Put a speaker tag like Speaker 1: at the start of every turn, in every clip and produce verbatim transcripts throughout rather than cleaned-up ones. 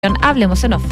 Speaker 1: Hablemos en Off.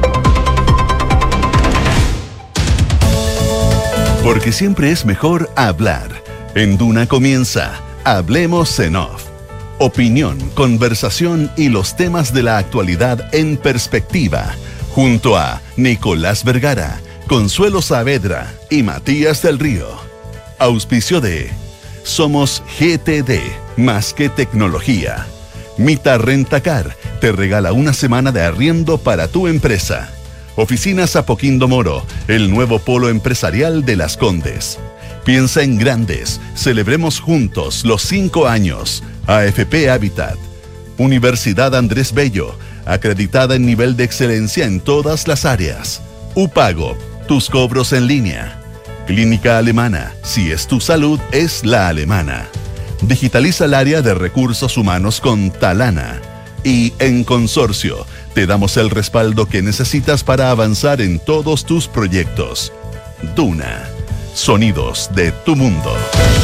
Speaker 2: Porque siempre es mejor hablar. En Duna comienza Hablemos en Off. Opinión, conversación y los temas de la actualidad en perspectiva. Junto a Nicolás Vergara, Consuelo Saavedra y Matías del Río. Auspicio de Somos G T D, más que tecnología. Mita Rentacar te regala una semana de arriendo para tu empresa. Oficinas Apoquindo Moro, el nuevo polo empresarial de Las Condes. Piensa en grandes, celebremos juntos los cinco años. A F P Habitat. Universidad Andrés Bello, acreditada en nivel de excelencia en todas las áreas. Upago, tus cobros en línea. Clínica Alemana, si es tu salud, es la alemana. Digitaliza el área de recursos humanos con Talana. Y en Consorcio, te damos el respaldo que necesitas para avanzar en todos tus proyectos. Duna, sonidos de tu mundo.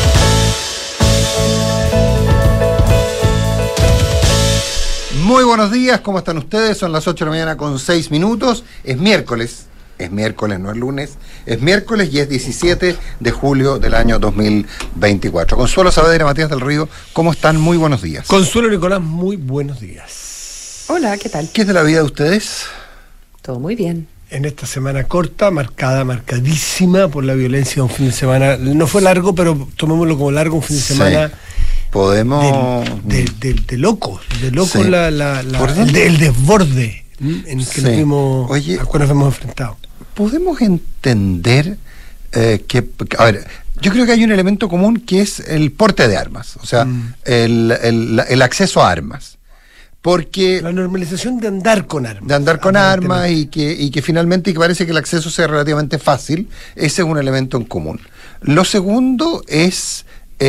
Speaker 3: Muy buenos días, ¿cómo están ustedes? Son las ocho de la mañana con seis minutos. Es miércoles. Es miércoles, no es lunes, es miércoles y es diecisiete de julio del año dos mil veinticuatro. Consuelo Saavedra, Matías del Río, ¿cómo están? Muy buenos días.
Speaker 4: Consuelo Nicolás, muy buenos días.
Speaker 1: Hola, ¿qué tal?
Speaker 3: ¿Qué es de la vida de ustedes?
Speaker 1: Todo muy bien.
Speaker 4: En esta semana corta, marcada, marcadísima por la violencia de un fin de semana. No fue largo, pero tomémoslo como largo, un fin de semana.
Speaker 3: Sí. Podemos...
Speaker 4: De, de, de, de locos, de locos
Speaker 3: Sí.
Speaker 4: la, la, la,
Speaker 3: ¿Por
Speaker 4: el,
Speaker 3: dónde?
Speaker 4: el desborde ¿m? en que
Speaker 3: Sí.
Speaker 4: nos vimos,
Speaker 3: Oye,
Speaker 4: al cual nos hemos enfrentado.
Speaker 3: ¿Podemos entender eh, que... A ver, yo creo que hay un elemento común que es el porte de armas, o sea,
Speaker 4: Mm.
Speaker 3: el, el, el acceso a armas. Porque...
Speaker 4: La normalización de andar con armas.
Speaker 3: de andar con armas
Speaker 4: aparentemente.
Speaker 3: y que, y que finalmente y que parece que el acceso sea relativamente fácil, ese es un elemento en común. Lo segundo es,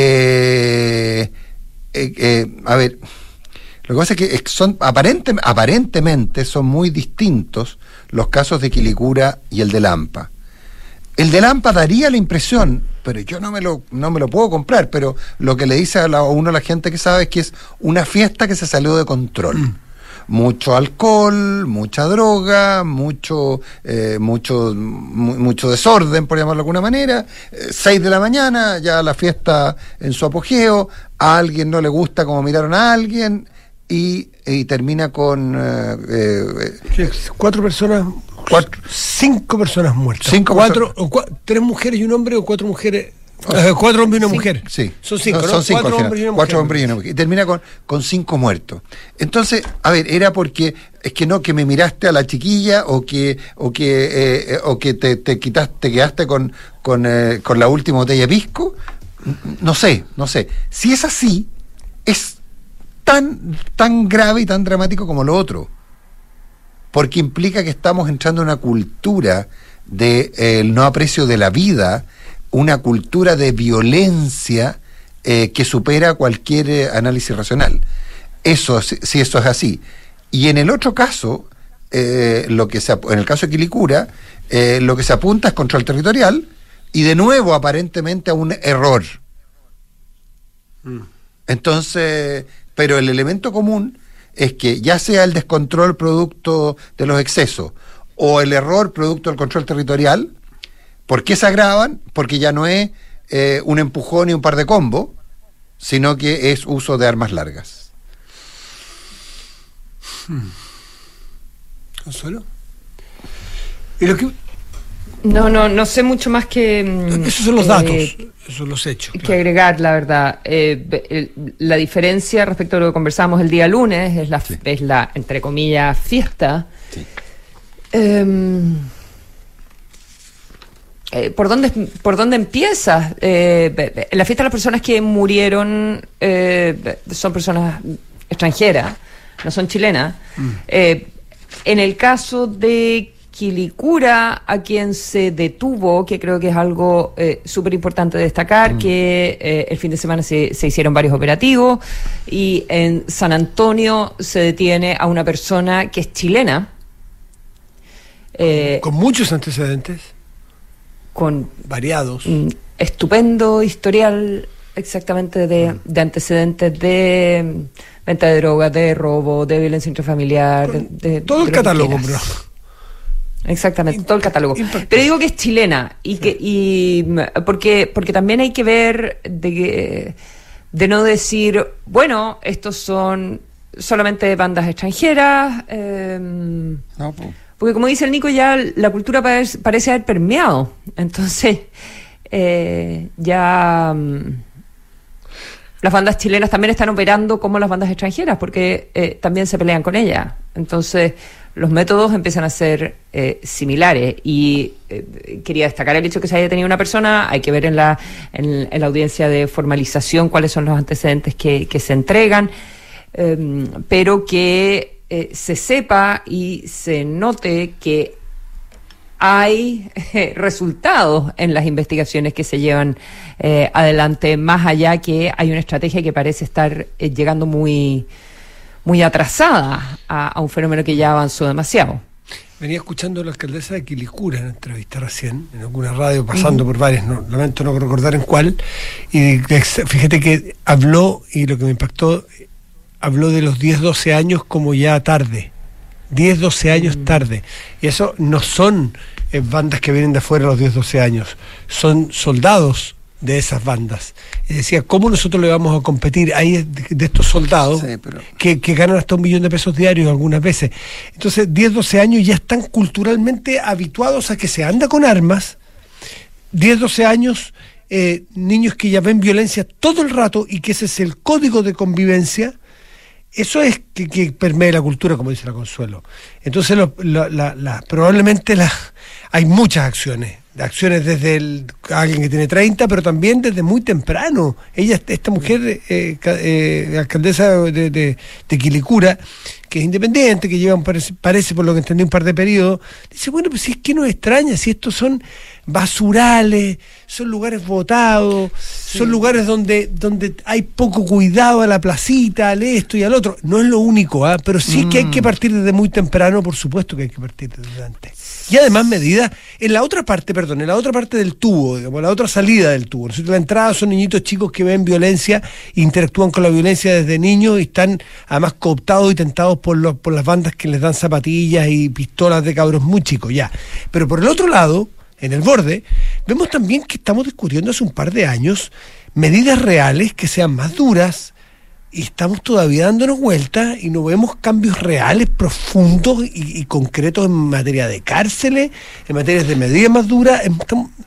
Speaker 3: eh, eh, eh, a ver, lo que pasa es que son aparente, aparentemente son muy distintos los casos de Quilicura y el de Lampa. El de Lampa daría la impresión, pero yo no me lo, no me lo puedo comprar, pero lo que le dice a, la, a uno a la gente que sabe es que es una fiesta que se salió de control. Mm. Mucho alcohol, mucha droga, mucho eh, mucho mu- mucho desorden, por llamarlo de alguna manera. Eh, seis de la mañana, ya la fiesta en su apogeo, a alguien no le gusta cómo miraron a alguien y, y termina con... Eh, eh,
Speaker 4: Sí, cuatro personas,
Speaker 3: Cuatro.
Speaker 4: cinco personas muertas.
Speaker 3: Cinco
Speaker 4: cuatro, o cua- tres mujeres y un hombre o cuatro mujeres, eh, cuatro hombres y una mujer.
Speaker 3: Sí.
Speaker 4: Son cinco,
Speaker 3: No,
Speaker 4: ¿no?
Speaker 3: son cinco
Speaker 4: cuatro
Speaker 3: al final.
Speaker 4: hombres y una
Speaker 3: Cuatro
Speaker 4: mujer.
Speaker 3: hombres y una mujer. Y termina con, con cinco muertos. Entonces, a ver, era porque es que no, que me miraste a la chiquilla o que, o que, eh, eh, o que te, te quitaste, te quedaste con, con, eh, con la última botella de pisco. No sé, no sé. Si es así, es tan, tan grave y tan dramático como lo otro. Porque implica que estamos entrando en una cultura del de, eh, no aprecio de la vida, una cultura de violencia eh, que supera cualquier eh, análisis racional. Eso, si, si eso es así. Y en el otro caso, eh, lo que se, en el caso de Quilicura, eh, lo que se apunta es control territorial y de nuevo aparentemente a un error. Mm. Entonces, pero el elemento común es que ya sea el descontrol producto de los excesos o el error producto del control territorial, ¿por qué se agravan? Porque ya no es eh, un empujón y un par de combos, sino que es uso de armas largas.
Speaker 4: Hmm. ¿Consuelo? ¿Y lo que...
Speaker 5: No, no, no sé mucho más que...
Speaker 4: Esos son los
Speaker 5: eh,
Speaker 4: datos, esos son los hechos.
Speaker 5: Que
Speaker 4: claro.
Speaker 5: agregar, la verdad. Eh, el, la diferencia respecto a lo que conversamos el día lunes es la,
Speaker 3: Sí.
Speaker 5: es la entre comillas, fiesta.
Speaker 3: Sí.
Speaker 5: Eh, eh, ¿por, dónde, ¿Por dónde empiezas? Eh, la fiesta de las personas que murieron eh, son personas extranjeras, no son chilenas. Mm. Eh, en el caso de Quilicura, a quien se detuvo, que creo que es algo eh, súper importante destacar, mm. que eh, el fin de semana se, se hicieron varios operativos y en San Antonio se detiene a una persona que es chilena.
Speaker 4: Eh, con muchos antecedentes.
Speaker 5: Con
Speaker 4: variados.
Speaker 5: Mm, estupendo historial exactamente de, de antecedentes de venta de drogas, de robo, de violencia intrafamiliar, de, de,
Speaker 4: todo
Speaker 5: de
Speaker 4: el catálogo, bro.
Speaker 5: Exactamente, todo el catálogo.
Speaker 4: Impacto.
Speaker 5: Pero digo que es chilena y sí. que y porque porque también hay que ver de que de no decir, bueno, estos son solamente bandas extranjeras, eh,
Speaker 3: No, pues.
Speaker 5: porque como dice el Nico, ya la cultura parece, parece haber permeado. Entonces, eh, ya um, las bandas chilenas también están operando como las bandas extranjeras, porque eh, también se pelean con ellas. Entonces, los métodos empiezan a ser eh, similares. Y eh, quería destacar el hecho que se haya tenido una persona. Hay que ver en la, en, en la audiencia de formalización cuáles son los antecedentes que, que se entregan, eh, pero que eh, se sepa y se note que hay eh, resultados en las investigaciones que se llevan eh, adelante, más allá que hay una estrategia que parece estar eh, llegando muy, muy atrasada a, a un fenómeno que ya avanzó demasiado.
Speaker 4: Venía escuchando a la alcaldesa de Quilicura en una entrevista recién, en alguna radio, pasando uh-huh. por varias, no, lamento no recordar en cuál, y fíjate que habló, y lo que me impactó, habló de los diez, doce años como ya tarde. diez, doce años mm. tarde. Y eso no son eh, bandas que vienen de afuera a los diez, doce años, son soldados de esas bandas. Y decía, ¿cómo nosotros le vamos a competir? Hay de, de estos soldados
Speaker 3: sí, pero...
Speaker 4: que, que ganan hasta un millón de pesos diarios algunas veces. Entonces, diez, doce años ya están culturalmente habituados a que se anda con armas. diez, doce años, eh, niños que ya ven violencia todo el rato y que ese es el código de convivencia. Eso es que, que permea la cultura, como dice la Consuelo. Entonces, lo, lo, la, la, probablemente la, hay muchas acciones. Acciones desde el, alguien que tiene treinta, pero también desde muy temprano. Ella, esta mujer, eh, eh, alcaldesa de, de, de Quilicura, que es independiente, que lleva, parece, parece, por lo que entendí, un par de periodos, dice, bueno, pues si es que nos extraña, si estos son basurales, son lugares botados, sí. son lugares donde, donde hay poco cuidado a la placita, al esto y al otro. No es lo único, ¿eh? Pero sí mm. que hay que partir desde muy temprano, por supuesto que hay que partir desde antes. Y además medidas, en la otra parte, perdón, en la otra parte del tubo, digamos, la otra salida del tubo. La entrada son niñitos chicos que ven violencia, interactúan con la violencia desde niños y están además cooptados y tentados por, los, por las bandas que les dan zapatillas y pistolas de cabros muy chicos, ya. Pero por el otro lado, en el borde, vemos también que estamos discutiendo hace un par de años medidas reales que sean más duras, y estamos todavía dándonos vueltas y no vemos cambios reales, profundos y, y concretos en materia de cárceles, en materia de medidas más duras, en,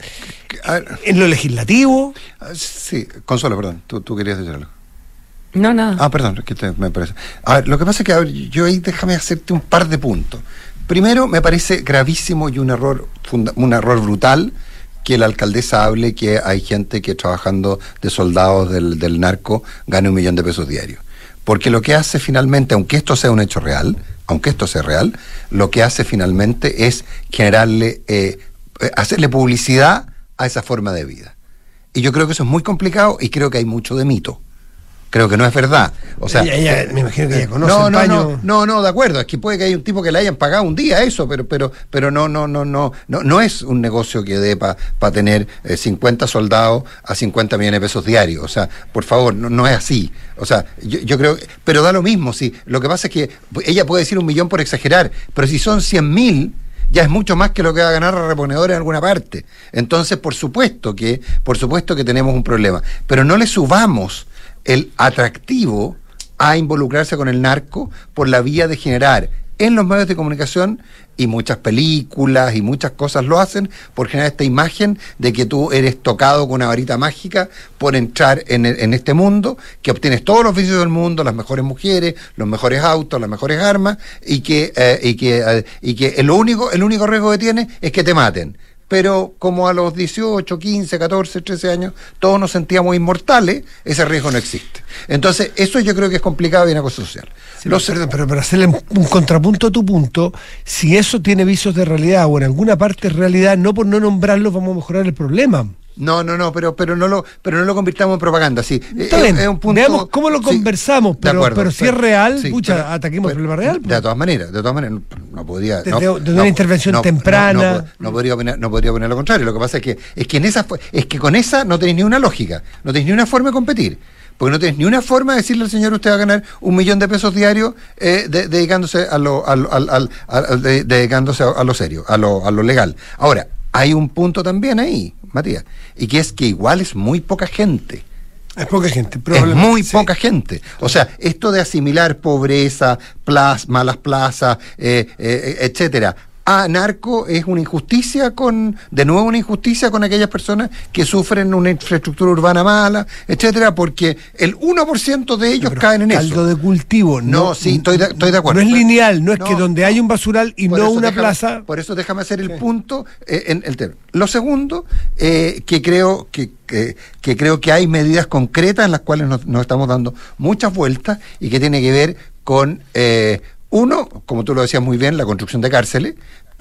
Speaker 4: en, en lo legislativo.
Speaker 3: Sí, Consuelo, perdón, tú, tú querías decir algo.
Speaker 5: No, nada.
Speaker 3: Ah, perdón, que te, me parece. A ver, lo que pasa es que, a ver, yo ahí déjame hacerte un par de puntos. Primero, me parece gravísimo y un error, funda, un error brutal que la alcaldesa hable que hay gente que trabajando de soldados del, del narco gane un millón de pesos diarios. Porque lo que hace finalmente, aunque esto sea un hecho real, aunque esto sea real, lo que hace finalmente es generarle, eh, hacerle publicidad a esa forma de vida. Y yo creo que eso es muy complicado y creo que hay mucho de mito. Creo que no es verdad. O sea,
Speaker 4: ella, ella,
Speaker 3: eh,
Speaker 4: me imagino que ella conoce
Speaker 3: no,
Speaker 4: el
Speaker 3: no,
Speaker 4: paño.
Speaker 3: no, no, no, de acuerdo. Es que puede que haya un tipo que le hayan pagado un día eso, pero, pero, pero no, no, no, no, no, no es un negocio que dé para pa tener eh, cincuenta soldados a cincuenta millones de pesos diarios. O sea, por favor, no, no es así. O sea, yo, yo creo, pero da lo mismo. Sí, lo que pasa es que ella puede decir un millón por exagerar, pero si son cien mil, ya es mucho más que lo que va a ganar la reponedora en alguna parte. Entonces, por supuesto que, por supuesto que tenemos un problema, pero no le subamos el atractivo a involucrarse con el narco por la vía de generar en los medios de comunicación, y muchas películas y muchas cosas lo hacen, por generar esta imagen de que tú eres tocado con una varita mágica por entrar en, en este mundo, que obtienes todos los vicios del mundo, las mejores mujeres, los mejores autos, las mejores armas, y que, eh, y que, eh, y que lo único, el único riesgo que tienes es que te maten. Pero como a los dieciocho, quince, catorce, trece años todos nos sentíamos inmortales, ese riesgo no existe. Entonces, eso yo creo que es complicado y una cosa social.
Speaker 4: Sí, Los, pero, pero para hacerle un contrapunto a tu punto, si eso tiene visos de realidad o en alguna parte de realidad, no por no nombrarlo vamos a mejorar el problema.
Speaker 3: No, no, no, pero pero no lo pero no lo convirtamos en propaganda, sí.
Speaker 4: Está
Speaker 3: es,
Speaker 4: bien,
Speaker 3: es un punto,
Speaker 4: veamos cómo lo
Speaker 3: sí,
Speaker 4: conversamos, pero,
Speaker 3: acuerdo,
Speaker 4: pero si
Speaker 3: pero,
Speaker 4: es real,
Speaker 3: sí,
Speaker 4: pucha,
Speaker 3: pero,
Speaker 4: ataquemos el
Speaker 3: pero,
Speaker 4: problema real.
Speaker 3: De todas maneras, de todas maneras, no, no podría...
Speaker 4: De,
Speaker 3: no,
Speaker 4: de, de
Speaker 3: no,
Speaker 4: una intervención
Speaker 3: no,
Speaker 4: temprana.
Speaker 3: No, no, no, podría opinar, no podría opinar lo contrario. Lo que pasa es que es que en esa es que con esa no tenéis ni una lógica, no tenéis ni una forma de competir. Porque no tienes ni una forma de decirle al señor usted va a ganar un millón de pesos diarios eh, de, dedicándose a lo al, al, al, al, de, dedicándose a, a lo serio, a lo, a lo legal. Ahora, hay un punto también ahí, Matías, y que es que igual es muy poca gente.
Speaker 4: Es poca gente,
Speaker 3: Es muy
Speaker 4: sí.
Speaker 3: poca gente. O sea, esto de asimilar pobreza, plaz, malas plazas, eh, eh, etcétera, a narco es una injusticia con, de nuevo una injusticia con aquellas personas que sufren una infraestructura urbana mala, etcétera, porque el uno por ciento de ellos
Speaker 4: Pero
Speaker 3: caen en
Speaker 4: caldo
Speaker 3: eso.
Speaker 4: de cultivo.
Speaker 3: No,
Speaker 4: No,
Speaker 3: sí, estoy de, estoy de acuerdo.
Speaker 4: No es lineal, no es
Speaker 3: No,
Speaker 4: que donde hay un basural y
Speaker 3: por
Speaker 4: no
Speaker 3: eso
Speaker 4: una
Speaker 3: déjame-
Speaker 4: plaza.
Speaker 3: Por eso déjame hacer el
Speaker 4: Sí.
Speaker 3: punto eh, en el tema. Lo segundo, eh, que creo que, que, que creo que hay medidas concretas en las cuales nos, nos estamos dando muchas vueltas y que tiene que ver con, eh, uno, como tú lo decías muy bien, la construcción de cárceles,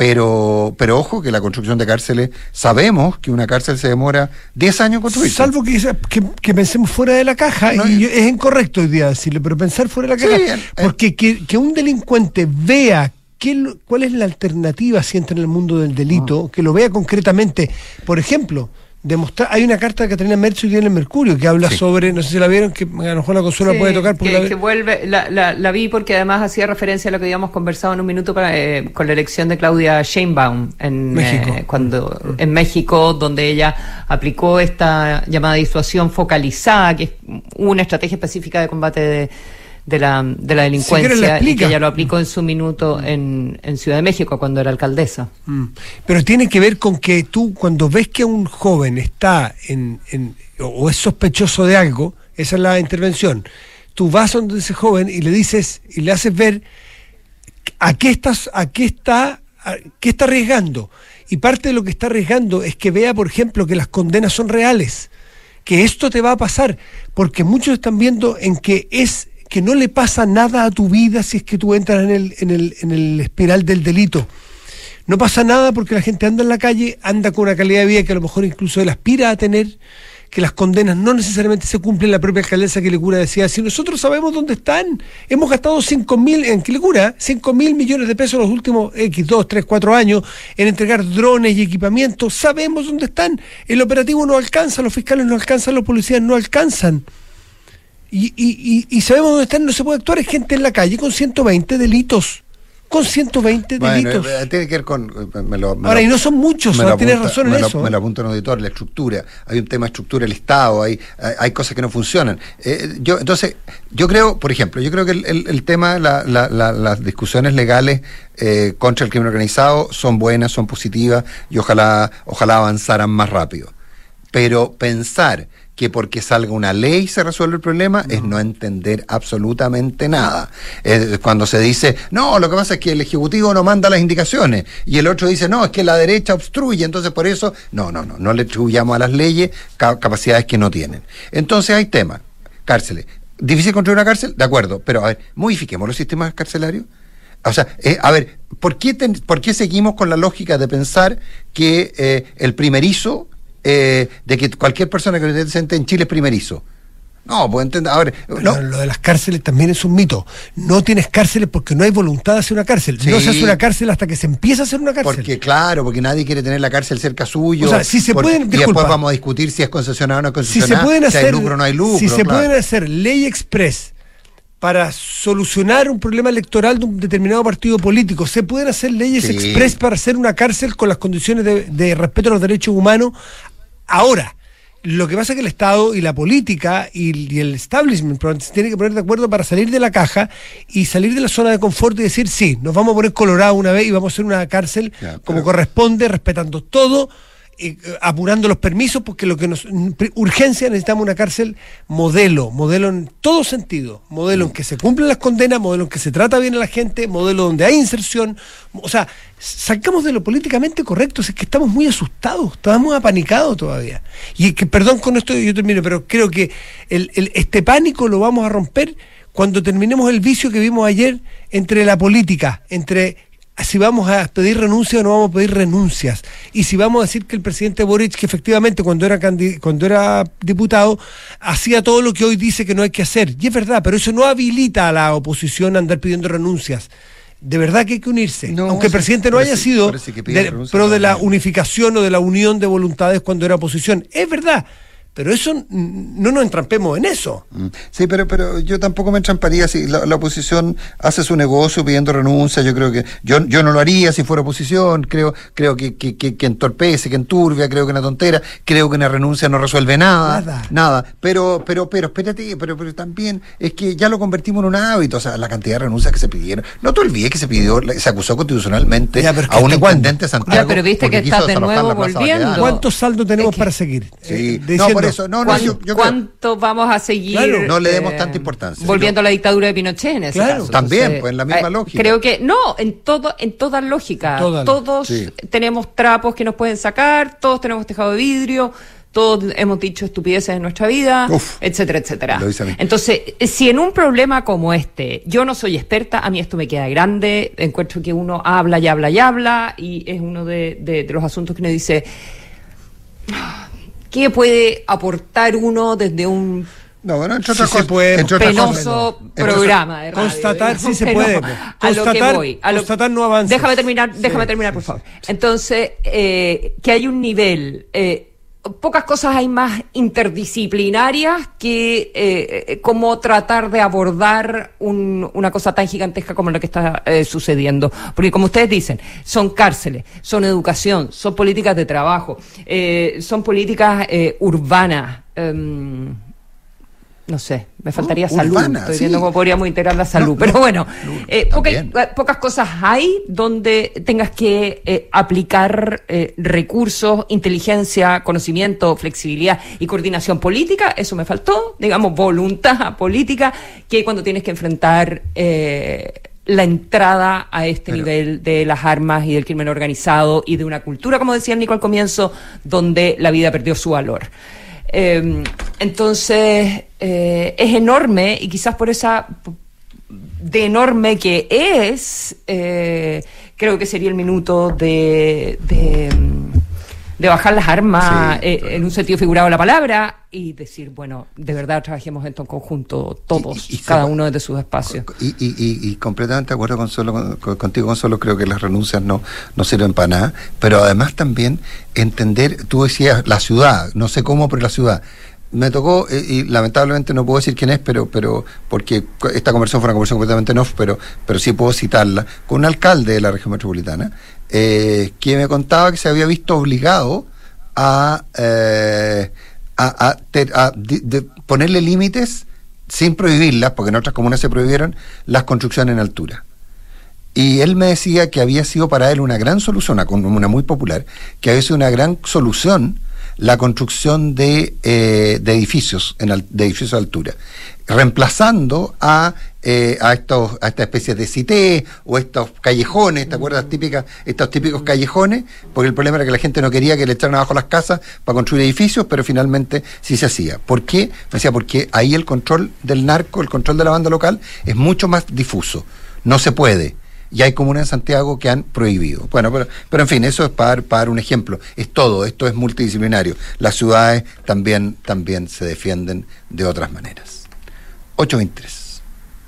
Speaker 3: pero pero ojo que la construcción de cárceles, sabemos que una cárcel se demora diez años en construirse.
Speaker 4: Salvo que, que, que pensemos fuera de la caja,
Speaker 3: No,
Speaker 4: y
Speaker 3: y-
Speaker 4: yo- es incorrecto hoy día decirlo, pero pensar fuera de la
Speaker 3: Sí,
Speaker 4: caja,
Speaker 3: eh,
Speaker 4: porque que, que un delincuente vea qué, lo- cuál es la alternativa si entra en el mundo del delito,
Speaker 3: Ah.
Speaker 4: que lo vea concretamente, por ejemplo, demostrar, hay una carta de Catalina Merzo y en el Mercurio que habla
Speaker 3: Sí.
Speaker 4: sobre, no sé si la vieron, que a lo mejor la Consuelo
Speaker 5: Sí,
Speaker 4: puede tocar porque
Speaker 5: que,
Speaker 4: la-
Speaker 5: que vuelve, la, la, la vi porque además hacía referencia a lo que habíamos conversado en un minuto para, eh, con la elección de Claudia Sheinbaum en
Speaker 4: México.
Speaker 5: eh, cuando en México, donde ella aplicó esta llamada disuasión focalizada, que es una estrategia específica de combate de, de la, de la
Speaker 4: Si quieres, la
Speaker 5: delincuencia, y
Speaker 4: explica.
Speaker 5: que ella lo aplicó en su minuto en, en Ciudad de México cuando era alcaldesa.
Speaker 4: Mm. Pero tiene que ver con que tú, cuando ves que un joven está en, en o- o es sospechoso de algo, esa es la intervención, tú vas donde ese joven y le dices y le haces ver a qué estás, a qué está, a qué está arriesgando. Y parte de lo que está arriesgando es que vea, por ejemplo, que las condenas son reales, que esto te va a pasar, porque muchos están viendo en que es que no le pasa nada a tu vida si es que tú entras en el, en el, en el espiral del delito. No pasa nada porque la gente anda en la calle, anda con una calidad de vida que a lo mejor incluso él aspira a tener, que las condenas no necesariamente se cumplen. La propia alcaldesa Quilicura decía, si nosotros sabemos dónde están, hemos gastado cinco mil, en Quilicura, cinco mil millones de pesos los últimos X, dos, tres, cuatro años en entregar drones y equipamientos, sabemos dónde están, el operativo no alcanza, los fiscales no alcanzan, los policías no alcanzan. Y, y, y, y sabemos dónde están, no se puede actuar, hay gente en la calle con ciento veinte delitos. Con ciento veinte
Speaker 3: Bueno,
Speaker 4: delitos.
Speaker 3: eh, tiene que ver con... eh, me lo- me
Speaker 4: Ahora,
Speaker 3: lo-
Speaker 4: y no son muchos,
Speaker 3: me
Speaker 4: ¿no?
Speaker 3: lo
Speaker 4: Tienes
Speaker 3: apunta-
Speaker 4: razón en
Speaker 3: me lo-
Speaker 4: eso.
Speaker 3: Me lo apunta un auditor, la estructura. Hay un tema de estructura del Estado, hay, hay, hay cosas que no funcionan. Eh, yo Entonces, yo creo, por ejemplo, yo creo que el, el, el tema, la, la, la, las discusiones legales eh, contra el crimen organizado son buenas, son positivas, y ojalá, ojalá avanzaran más rápido. Pero pensar que porque salga una ley se resuelve el problema no. es no entender absolutamente nada. Eh, cuando se dice, no, lo que pasa es que el Ejecutivo no manda las indicaciones, y el otro dice, no, es que la derecha obstruye, entonces por eso, no, no, no, no le atribuyamos a las leyes ca- capacidades que no tienen. Entonces hay temas, cárceles. ¿Difícil construir una cárcel? De acuerdo, pero a ver, modifiquemos los sistemas carcelarios. O sea, eh, a ver, ¿por qué, ten, ¿por qué seguimos con la lógica de pensar que eh, el primerizo Eh, de que cualquier persona que esté presente en Chile es primerizo? No, pues entender, a ver, no.
Speaker 4: Lo de las cárceles también es un mito. No tienes cárceles porque no hay voluntad de hacer una cárcel.
Speaker 3: Sí.
Speaker 4: No se hace una cárcel hasta que se empieza a hacer una cárcel.
Speaker 3: Porque claro, porque nadie quiere tener la cárcel cerca suyo.
Speaker 4: O sea, si se
Speaker 3: por,
Speaker 4: pueden,
Speaker 3: y
Speaker 4: disculpa,
Speaker 3: después vamos a discutir si es concesionada o no es
Speaker 4: si
Speaker 3: concesionada,
Speaker 4: se pueden
Speaker 3: si
Speaker 4: hacer,
Speaker 3: hay lucro o no hay lucro.
Speaker 4: si se
Speaker 3: claro.
Speaker 4: pueden hacer ley express para solucionar un problema electoral de un determinado partido político, se pueden hacer leyes
Speaker 3: Sí.
Speaker 4: express para hacer una cárcel con las condiciones de, de respeto a los derechos humanos. Ahora, lo que pasa es que el Estado y la política y, y el establishment se tienen que poner de acuerdo para salir de la caja y salir de la zona de confort y decir, sí, nos vamos a poner colorado una vez y vamos a hacer una cárcel
Speaker 3: Ya, pero-
Speaker 4: como corresponde, respetando todo, eh, apurando los permisos, porque lo que nos urgencia, necesitamos una cárcel modelo, modelo en todo sentido, modelo en que se cumplen las condenas, modelo en que se trata bien a la gente, modelo donde hay inserción, o sea, sacamos de lo políticamente correcto, es que estamos muy asustados, estamos apanicados todavía. Y que, perdón con esto, yo termino, pero creo que el, el, este pánico lo vamos a romper cuando terminemos el vicio que vimos ayer entre la política, entre si vamos a pedir renuncias o no vamos a pedir renuncias, y si vamos a decir que el presidente Boric, que efectivamente cuando era candid- cuando era diputado hacía todo lo que hoy dice que no hay que hacer, y es verdad, pero eso no habilita a la oposición a andar pidiendo renuncias. De verdad que hay que unirse,
Speaker 3: No,
Speaker 4: aunque el
Speaker 3: sí,
Speaker 4: presidente no
Speaker 3: parece-
Speaker 4: haya sido
Speaker 3: parece que pide
Speaker 4: de,
Speaker 3: renuncia,
Speaker 4: pro
Speaker 3: no,
Speaker 4: de la
Speaker 3: no.
Speaker 4: unificación o de la unión de voluntades cuando era oposición, es verdad. Pero eso, mm, no nos entrampemos en eso.
Speaker 3: Mm. Sí, pero pero yo tampoco me entramparía si la, la oposición hace su negocio pidiendo renuncia. Yo creo que yo yo no lo haría si fuera oposición. Creo creo que que, que, que entorpece, que enturbia, creo que una tontera. Creo que una renuncia no resuelve nada,
Speaker 4: Nada.
Speaker 3: nada. Pero pero pero espérate, pero pero también es que ya lo convertimos en un hábito. O sea, la cantidad de renuncias que se pidieron. No te olvides que se pidió, se acusó constitucionalmente
Speaker 4: Ya, pero es que
Speaker 3: a un
Speaker 4: ¿hasta cuándo?
Speaker 3: intendente de Santiago.
Speaker 5: Ya, pero viste
Speaker 3: porque
Speaker 5: que
Speaker 3: quiso
Speaker 5: estás de
Speaker 3: desalojar
Speaker 5: nuevo
Speaker 3: la Plaza
Speaker 5: volviendo.
Speaker 3: Baquedano.
Speaker 4: ¿Cuántos saldos tenemos
Speaker 5: Es que-
Speaker 4: para seguir?
Speaker 3: Sí.
Speaker 4: Eh,
Speaker 3: No,
Speaker 4: diciendo,
Speaker 3: por eso, no, no,
Speaker 5: ¿Cuán-
Speaker 3: yo, yo creo-
Speaker 5: ¿Cuánto vamos a seguir?
Speaker 4: Claro,
Speaker 3: no le demos
Speaker 5: eh,
Speaker 3: tanta importancia.
Speaker 5: Volviendo a la dictadura de Pinochet en ese
Speaker 4: Claro.
Speaker 5: caso.
Speaker 3: También, pues, en la misma lógica.
Speaker 5: Creo que, no, en todo, en toda lógica.
Speaker 4: En toda,
Speaker 5: todos
Speaker 3: sí.
Speaker 5: tenemos trapos que nos pueden sacar, todos tenemos tejado de vidrio, todos hemos dicho estupideces en nuestra vida,
Speaker 3: Uf,
Speaker 5: etcétera, etcétera.
Speaker 3: lo dice a mí.
Speaker 5: Entonces, si en un problema como este, yo no soy experta, a mí esto me queda grande, encuentro que uno habla y habla y habla, y es uno de, de, de los asuntos que uno dice, ¿qué puede aportar uno desde un
Speaker 3: No, bueno, entre
Speaker 4: Sí
Speaker 3: otras
Speaker 4: se
Speaker 3: cosas,
Speaker 4: puede,
Speaker 3: entre otras cosas,
Speaker 5: penoso
Speaker 3: entre
Speaker 5: programa de radio,
Speaker 4: Constatar
Speaker 5: digamos,
Speaker 4: sí se
Speaker 5: pero
Speaker 4: puede, pues.
Speaker 5: a lo que
Speaker 4: Constatar-
Speaker 5: voy, a lo-
Speaker 4: constatar no avances.
Speaker 5: déjame terminar déjame
Speaker 4: Sí,
Speaker 5: terminar por favor. Entonces, eh, que hay un nivel, eh, pocas cosas hay más interdisciplinarias que eh, eh, cómo tratar de abordar un- una cosa tan gigantesca como lo que está eh, sucediendo, porque como ustedes dicen, son cárceles, son educación, son políticas de trabajo, eh, son políticas eh, urbanas. em, No sé, me faltaría
Speaker 3: Oh,
Speaker 5: salud.
Speaker 3: urbana,
Speaker 5: Estoy
Speaker 3: sí.
Speaker 5: viendo cómo podríamos integrar la salud.
Speaker 3: No,
Speaker 5: pero
Speaker 3: no,
Speaker 5: bueno,
Speaker 3: no,
Speaker 5: eh, poca-
Speaker 3: también.
Speaker 5: eh, pocas cosas hay donde tengas que eh, aplicar eh, recursos, inteligencia, conocimiento, flexibilidad y coordinación política. Eso me faltó, digamos, voluntad política, que cuando tienes que enfrentar eh, la entrada a este
Speaker 3: Pero-
Speaker 5: nivel de las armas y del crimen organizado y de una cultura, como decía el Nico al comienzo, donde la vida perdió su valor. Eh, entonces, eh, es enorme y quizás por esa, de enorme que es, eh, creo que sería el minuto de, de, de bajar las armas
Speaker 3: Sí,
Speaker 5: eh,
Speaker 3: claro.
Speaker 5: en un sentido figurado de la palabra y decir, bueno, de verdad trabajemos esto en conjunto, todos,
Speaker 3: Y- y- y
Speaker 5: cada
Speaker 3: se-
Speaker 5: uno desde sus espacios.
Speaker 3: Y, y, y, y completamente de acuerdo con solo, con- contigo, Consuelo, creo que las renuncias no, no sirven para nada, pero además también entender, tú decías la ciudad, no sé cómo, pero la ciudad. Me tocó, eh, y lamentablemente no puedo decir quién es, pero pero porque esta conversación fue una conversación completamente no, pero, pero sí puedo citarla, con un alcalde de la región metropolitana, eh, que me contaba que se había visto obligado a, eh, a, a ter- a di- de ponerle límites sin prohibirlas, porque en otras comunas se prohibieron las construcciones en altura. Y él me decía que había sido para él una gran solución, una comuna muy popular, que había sido una gran solución la construcción de, eh, de edificios, en al- de edificios de altura, reemplazando a, eh, a, estos, a esta especie de cité o estos callejones, ¿te acuerdas? Típicas, estos típicos callejones, porque el problema era que la gente no quería que le echaran abajo las casas para construir edificios, pero finalmente sí se hacía. ¿Por qué? Me decía, porque ahí el control del narco, el control de la banda local es mucho más difuso, no se puede. Y hay comunas en Santiago que han prohibido. Bueno, pero, pero en fin, eso es para, para dar un ejemplo. Es todo, esto es multidisciplinario. Las ciudades también, también se defienden de otras maneras. ocho veintitrés.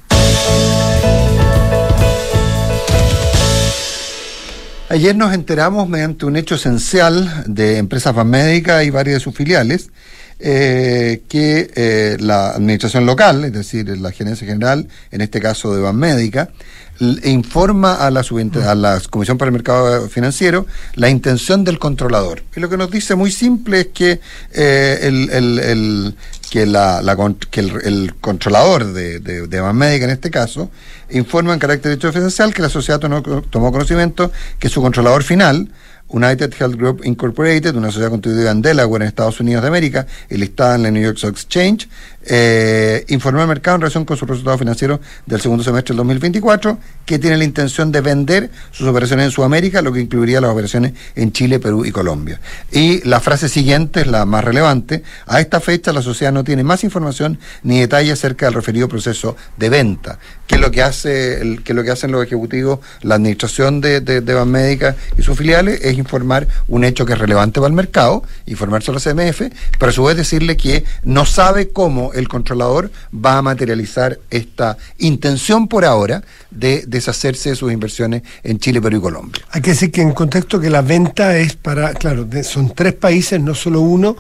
Speaker 3: Ayer nos enteramos, mediante un hecho esencial de Empresas Banmédica y varias de sus filiales, eh, que eh, la administración local, es decir, la gerencia general, en este caso de Banmédica, l- informa a la, subinte- a la Comisión para el Mercado Financiero la intención del controlador. Y lo que nos dice muy simple es que eh, el, el- el- que, la, la con- que el, el controlador de, de, de Banmédica, en este caso, informa en carácter de hecho esencial que la sociedad tomó, tomó conocimiento que su controlador final, United Health Group Incorporated, una sociedad constituida en Delaware, en Estados Unidos de América, y listada en la New York Stock Exchange, Eh, informó al mercado en relación con sus resultados financieros del segundo semestre del dos mil veinticuatro, que tiene la intención de vender sus operaciones en Sudamérica, lo que incluiría las operaciones en Chile, Perú y Colombia. Y la frase siguiente es la más relevante: a esta fecha la sociedad no tiene más información ni detalle acerca del referido proceso de venta. ¿Qué es lo que hace el, qué es lo que hacen los ejecutivos, la administración de, de, de Banmédica y sus filiales? Es informar un hecho que es relevante para el mercado, informárselo a la C M F, pero a su vez decirle que no sabe cómo el controlador va a materializar esta intención por ahora de deshacerse de sus inversiones en Chile, Perú y Colombia.
Speaker 4: Hay que decir que en contexto que la venta es para, claro, de, son tres países, no solo uno,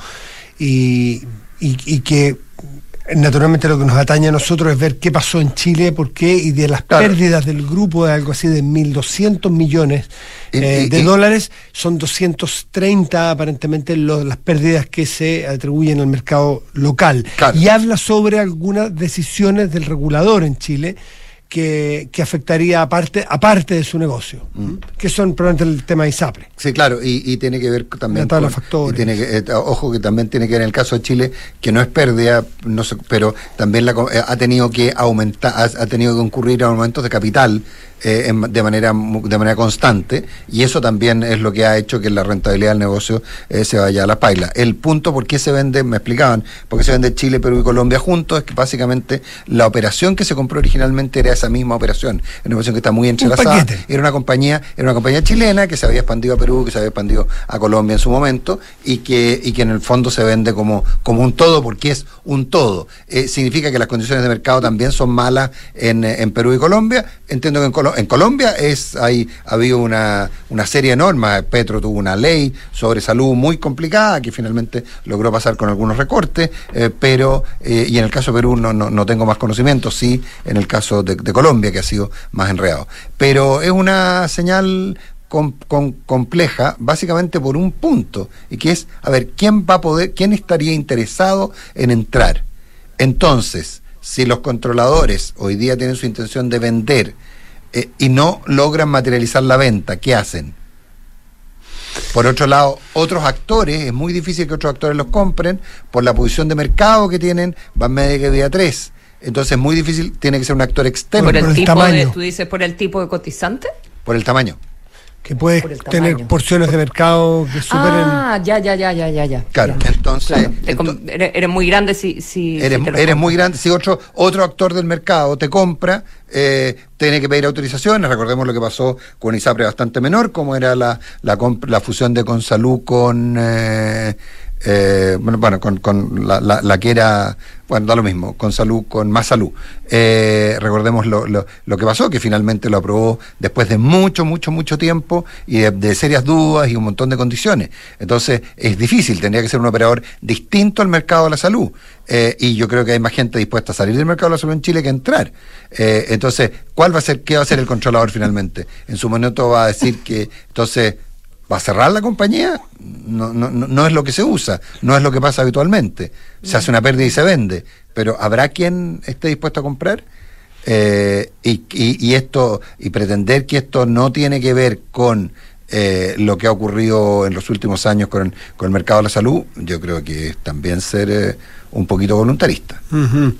Speaker 4: y, y, y que naturalmente lo que nos atañe a nosotros es ver qué pasó en Chile, por qué, y de las claro. pérdidas del grupo de algo así de mil doscientos millones eh, y, y, de y, dólares, son doscientos treinta aparentemente lo, las pérdidas que se atribuyen al mercado local. Claro. Y habla sobre algunas decisiones del regulador en Chile que, que afectaría aparte, aparte de su negocio, mm. que son probablemente el tema de ISAPRE.
Speaker 3: Sí, claro, y, y tiene que ver también
Speaker 4: con los factores.
Speaker 3: Y tiene que, eh, ojo que también tiene que ver en el caso de Chile, que no es pérdida, no sé, pero también la, eh, ha tenido que aumentar, ha, ha tenido que concurrir a aumentos de capital eh, en, de manera de manera constante, y eso también es lo que ha hecho que la rentabilidad del negocio eh, se vaya a la paila. El punto por qué se vende, me explicaban, por qué se vende Chile, Perú y Colombia juntos, es que básicamente la operación que se compró originalmente era esa misma operación, una operación que está muy entrelazada. Era una compañía, era una compañía chilena que se había expandido a Perú, que se había expandido a Colombia en su momento, y que, y que en el fondo se vende como, como un todo, porque es un todo. Eh, significa que las condiciones de mercado también son malas en, en Perú y Colombia. Entiendo que en, Colo- en Colombia es hay ha habido una, una serie de normas. Petro tuvo una ley sobre salud muy complicada que finalmente logró pasar con algunos recortes, eh, pero eh, y en el caso de Perú no, no, no tengo más conocimiento, sí en el caso de, de Colombia, que ha sido más enredado. Pero es una señal con, con, compleja, básicamente por un punto, y que es, a ver, ¿quién va a poder, quién estaría interesado en entrar? Entonces, si los controladores hoy día tienen su intención de vender eh, y no logran materializar la venta, ¿qué hacen? Por otro lado, otros actores, es muy difícil que otros actores los compren por la posición de mercado que tienen Banmédica y Vía tres. Entonces es muy difícil, tiene que ser un actor externo.
Speaker 5: ¿Por el,
Speaker 4: por el
Speaker 5: tipo
Speaker 4: tamaño.
Speaker 5: de, tú dices, por el tipo de cotizante?
Speaker 3: Por el tamaño.
Speaker 4: Que puede tener porciones de mercado que superen...
Speaker 5: Ah, ya, ya, ya, ya, ya, ya.
Speaker 3: Claro,
Speaker 5: ya.
Speaker 3: entonces...
Speaker 5: Claro.
Speaker 3: Ento-
Speaker 5: eres, eres muy grande si... si
Speaker 3: eres
Speaker 5: si te lo
Speaker 3: eres
Speaker 5: compras.
Speaker 3: muy grande. Si otro otro actor del mercado te compra, eh, tiene que pedir autorizaciones. Recordemos lo que pasó con ISAPRE, bastante menor, como era la la, comp- la fusión de Consalud con... Eh, Eh, bueno, bueno, con, con la, la, la que era, bueno, da lo mismo, con salud, con más salud. Eh, recordemos lo, lo, lo que pasó, que finalmente lo aprobó después de mucho, mucho, mucho tiempo y de, de serias dudas y un montón de condiciones. Entonces, es difícil, tendría que ser un operador distinto al mercado de la salud. Eh, y yo creo que hay más gente dispuesta a salir del mercado de la salud en Chile que a entrar. Eh, entonces, ¿cuál va a ser, qué va a hacer el controlador finalmente? En su momento va a decir que, entonces, ¿va a cerrar la compañía? No, no, no, no es lo que se usa, no es lo que pasa habitualmente. Se hace una pérdida y se vende, pero ¿habrá quien esté dispuesto a comprar? Eh, y, y, y esto, y pretender que esto no tiene que ver con eh, lo que ha ocurrido en los últimos años con, con el mercado de la salud, yo creo que es también ser eh, un poquito voluntarista.
Speaker 4: Uh-huh.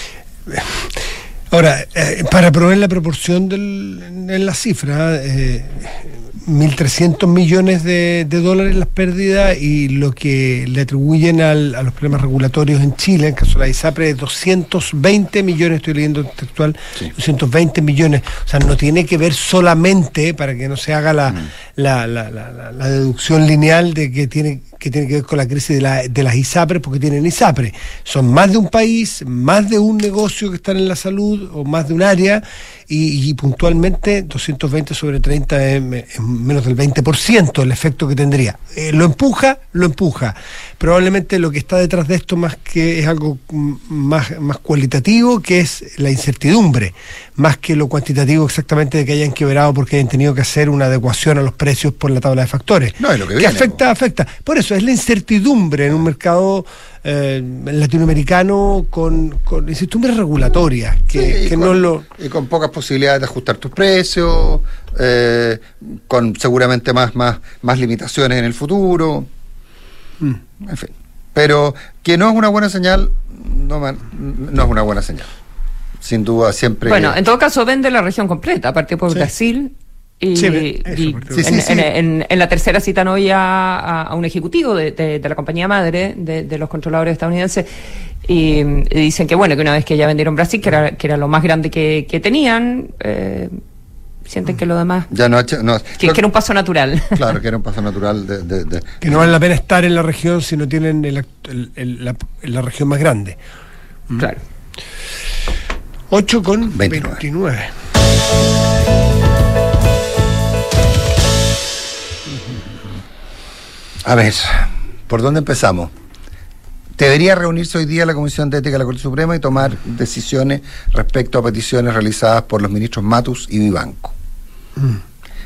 Speaker 4: Ahora, eh, para proveer la proporción del, en la cifra, eh, mil trescientos millones de, de dólares las pérdidas, y lo que le atribuyen al, a los problemas regulatorios en Chile, en caso de la ISAPRE, es doscientos veinte millones, estoy leyendo textual, sí. doscientos veinte millones. O sea, no tiene que ver solamente, para que no se haga la, mm. la, la, la, la, la deducción lineal de que tiene que tiene que ver con la crisis de, la, de las ISAPRE, porque tienen ISAPRE. Son más de un país, más de un negocio que están en la salud, o más de un área, y, y puntualmente doscientos veinte sobre treinta es, es menos del veinte por ciento el efecto que tendría. Eh, lo empuja, lo empuja. Probablemente lo que está detrás de esto más que es algo más, más cualitativo, que es la incertidumbre, más que lo cuantitativo exactamente de que hayan quebrado porque hayan tenido que hacer una adecuación a los precios por la tabla de factores.
Speaker 3: No, es lo que,
Speaker 4: que
Speaker 3: viene,
Speaker 4: afecta, pues. afecta. Por eso es la incertidumbre en un mercado eh, latinoamericano con, con incertidumbres regulatorias que,
Speaker 3: sí,
Speaker 4: que
Speaker 3: con,
Speaker 4: no lo...
Speaker 3: y con pocas posibilidades de ajustar tus precios, eh, con seguramente más, más, más limitaciones en el futuro. Mm. En fin, pero que no es una buena señal, no, man, no es una buena señal. Sin duda, siempre...
Speaker 5: Bueno, en todo caso vende la región completa, partió por sí. Brasil... Y,
Speaker 4: sí,
Speaker 5: y
Speaker 3: sí, sí,
Speaker 5: en,
Speaker 3: sí.
Speaker 5: En, en, en la tercera citan hoy a, a, a un ejecutivo de, de, de la compañía madre de, de los controladores estadounidenses y, y dicen que bueno, que una vez que ya vendieron Brasil, que era, que era lo más grande que, que tenían, eh, sienten que lo demás
Speaker 3: ya no, no
Speaker 5: que, que era un paso natural.
Speaker 3: Claro, que era un paso natural de, de, de,
Speaker 4: que no vale la pena estar en la región si no tienen el, el, el, la, la región más grande.
Speaker 5: Claro.
Speaker 4: ocho con
Speaker 3: veintinueve.
Speaker 4: veintinueve.
Speaker 3: A ver, ¿por dónde empezamos? Debería reunirse hoy día la Comisión de Ética de la Corte Suprema y tomar decisiones respecto a peticiones realizadas por los ministros Matus y Vivanco. Mm.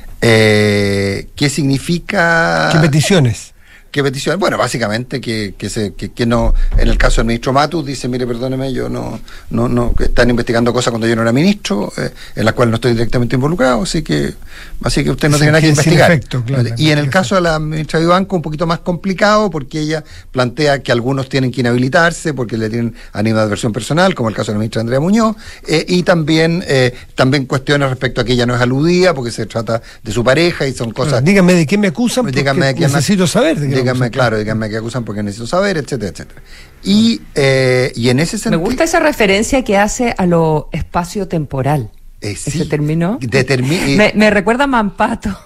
Speaker 3: Eh, ¿Qué significa?
Speaker 4: ¿Qué peticiones?
Speaker 3: ¿Qué peticiones? Bueno, básicamente que, que, se, que, que no, en el caso del ministro Matus dice, mire, perdóneme, yo no, no, no, que están investigando cosas cuando yo no era ministro, eh, en las cuales no estoy directamente involucrado, así que, así que usted no
Speaker 4: sí,
Speaker 3: tiene nada que investigar.
Speaker 4: Efecto, claro,
Speaker 3: y en el caso de la ministra Vivanco, un poquito más complicado, porque ella plantea que algunos tienen que inhabilitarse porque le tienen animadversión personal, como el caso de la ministra Andrea Muñoz, eh, y también, eh, también cuestiones respecto a que ella no es aludida, porque se trata de su pareja y son cosas.
Speaker 4: Claro, díganme de qué me acusan, porque
Speaker 3: díganme de qué
Speaker 4: necesito
Speaker 3: me,
Speaker 4: saber de qué
Speaker 3: díganme,
Speaker 4: me
Speaker 3: claro, díganme qué acusan porque necesito saber, etcétera, etcétera. Y, eh, y en ese sentido.
Speaker 5: Me gusta esa referencia que hace a lo espacio-temporal.
Speaker 3: Eh, sí,
Speaker 5: ¿Ese término?
Speaker 3: Determi-
Speaker 5: me, me recuerda a Mampato.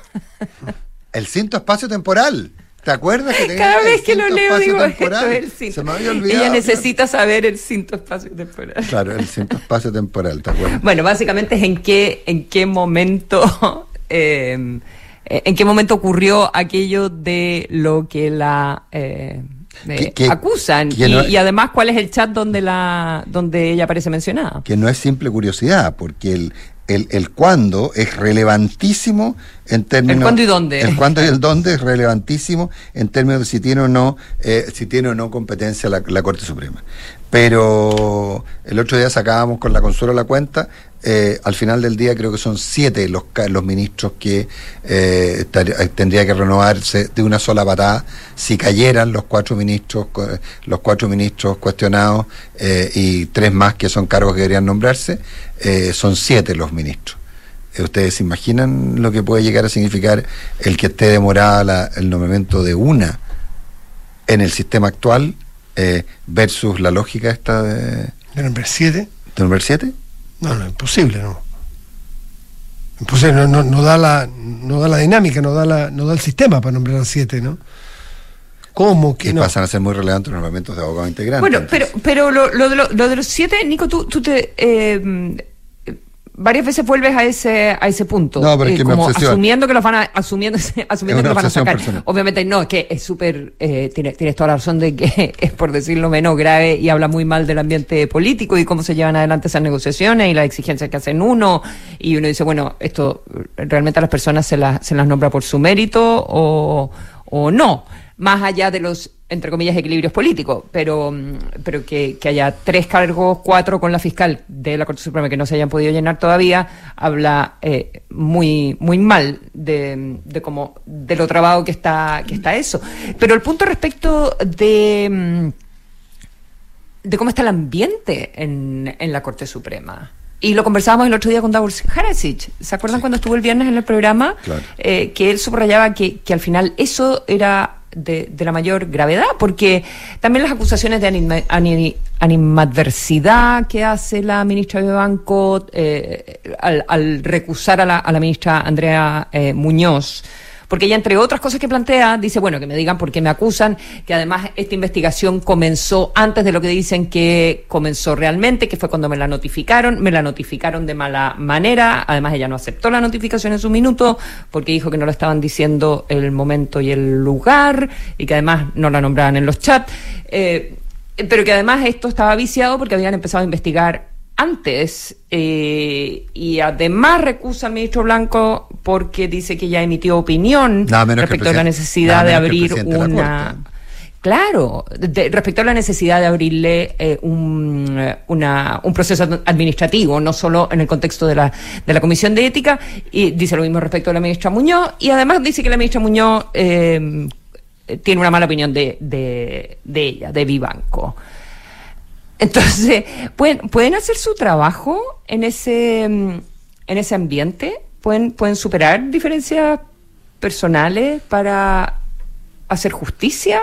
Speaker 3: El cinto espacio-temporal. ¿Te acuerdas que tenía
Speaker 5: Cada
Speaker 3: el
Speaker 5: vez que lo
Speaker 3: cinto
Speaker 5: leo digo
Speaker 3: espacio-temporal?
Speaker 5: esto es el cinto.
Speaker 3: Se me había olvidado.
Speaker 5: Ella necesita saber el cinto espacio-temporal.
Speaker 3: Claro, el cinto espacio-temporal, ¿te acuerdas?
Speaker 5: Bueno, básicamente es en qué, en qué momento... eh, ¿En qué momento ocurrió aquello de lo que la eh, eh,
Speaker 3: que,
Speaker 5: acusan?
Speaker 3: Que
Speaker 5: y,
Speaker 3: no,
Speaker 5: y además, ¿cuál es el chat donde la donde ella aparece mencionada?
Speaker 3: Que no es simple curiosidad, porque el, el, el cuándo es relevantísimo en términos...
Speaker 5: ¿El cuándo y dónde?
Speaker 3: El cuándo y el dónde es relevantísimo en términos de si tiene o no, eh, si tiene o no competencia la, la Corte Suprema. Pero el otro día sacábamos con la Consuelo la cuenta, eh, al final del día creo que son siete los, los ministros que eh, tar, tendría que renovarse de una sola patada si cayeran los cuatro ministros los cuatro ministros cuestionados eh, y tres más que son cargos que deberían nombrarse, eh, son siete los ministros. Eh, ¿Ustedes se imaginan lo que puede llegar a significar el que esté demorada la, el nombramiento de una en el sistema actual? Eh, versus la lógica esta de...
Speaker 4: ¿De nombrar siete?
Speaker 3: ¿De nombrar siete?
Speaker 4: No, no, imposible, no. Imposible, no, no, no da la no da la dinámica, no da la no da el sistema para nombrar a siete, ¿no? ¿Cómo que
Speaker 3: y
Speaker 4: no?
Speaker 3: pasan a ser muy relevantes los nombramientos de abogados integrantes.
Speaker 5: Bueno,
Speaker 3: entonces.
Speaker 5: pero pero lo, lo, de lo, lo de los siete, Nico, tú, tú te... Eh, varias veces vuelves a ese a ese punto,
Speaker 3: no, pero es que
Speaker 5: eh, como
Speaker 3: me obsesiona.
Speaker 5: asumiendo que los van a asumiendo asumiendo que los van a sacar.
Speaker 3: Personal.
Speaker 5: Obviamente no, es que es súper eh, tienes, tienes toda la razón de que es, por decirlo menos, grave y habla muy mal del ambiente político y cómo se llevan adelante esas negociaciones y las exigencias que hacen uno, y uno dice, bueno, esto realmente a las personas se las se las nombra por su mérito o o no, más allá de los, entre comillas, equilibrios políticos, pero pero que, que haya tres cargos, cuatro con la fiscal de la Corte Suprema que no se hayan podido llenar todavía, habla eh, muy muy mal de, de cómo, de lo trabado que está que está eso. Pero el punto respecto de de cómo está el ambiente en, en la Corte Suprema. Y lo conversábamos el otro día con Davor Harasic. ¿Se acuerdan sí. cuando estuvo el viernes en el programa?
Speaker 3: Claro.
Speaker 5: Eh, que él subrayaba que, que al final eso era de, de la mayor gravedad, porque también las acusaciones de anima, anim, animadversidad que hace la ministra Vivanco eh, al, al recusar a la, a la ministra Andrea eh, Muñoz, porque ella, entre otras cosas que plantea, dice, bueno, que me digan por qué me acusan, que además esta investigación comenzó antes de lo que dicen que comenzó realmente, que fue cuando me la notificaron, me la notificaron de mala manera, además ella no aceptó la notificación en su minuto, porque dijo que no lo estaban diciendo el momento y el lugar, y que además no la nombraban en los chats, eh, pero que además esto estaba viciado porque habían empezado a investigar antes, eh, y además recusa al ministro Blanco porque dice que ya emitió opinión respecto a la necesidad de abrir una... Claro, de, respecto a la necesidad de abrirle eh, un, una, un proceso administrativo, no solo en el contexto de la, de la Comisión de Ética, y dice lo mismo respecto a la ministra Muñoz, y además dice que la ministra Muñoz eh, tiene una mala opinión de, de, de ella, de Vivanco. Entonces, pueden, pueden hacer su trabajo en ese, en ese ambiente, pueden, pueden superar diferencias personales para hacer justicia.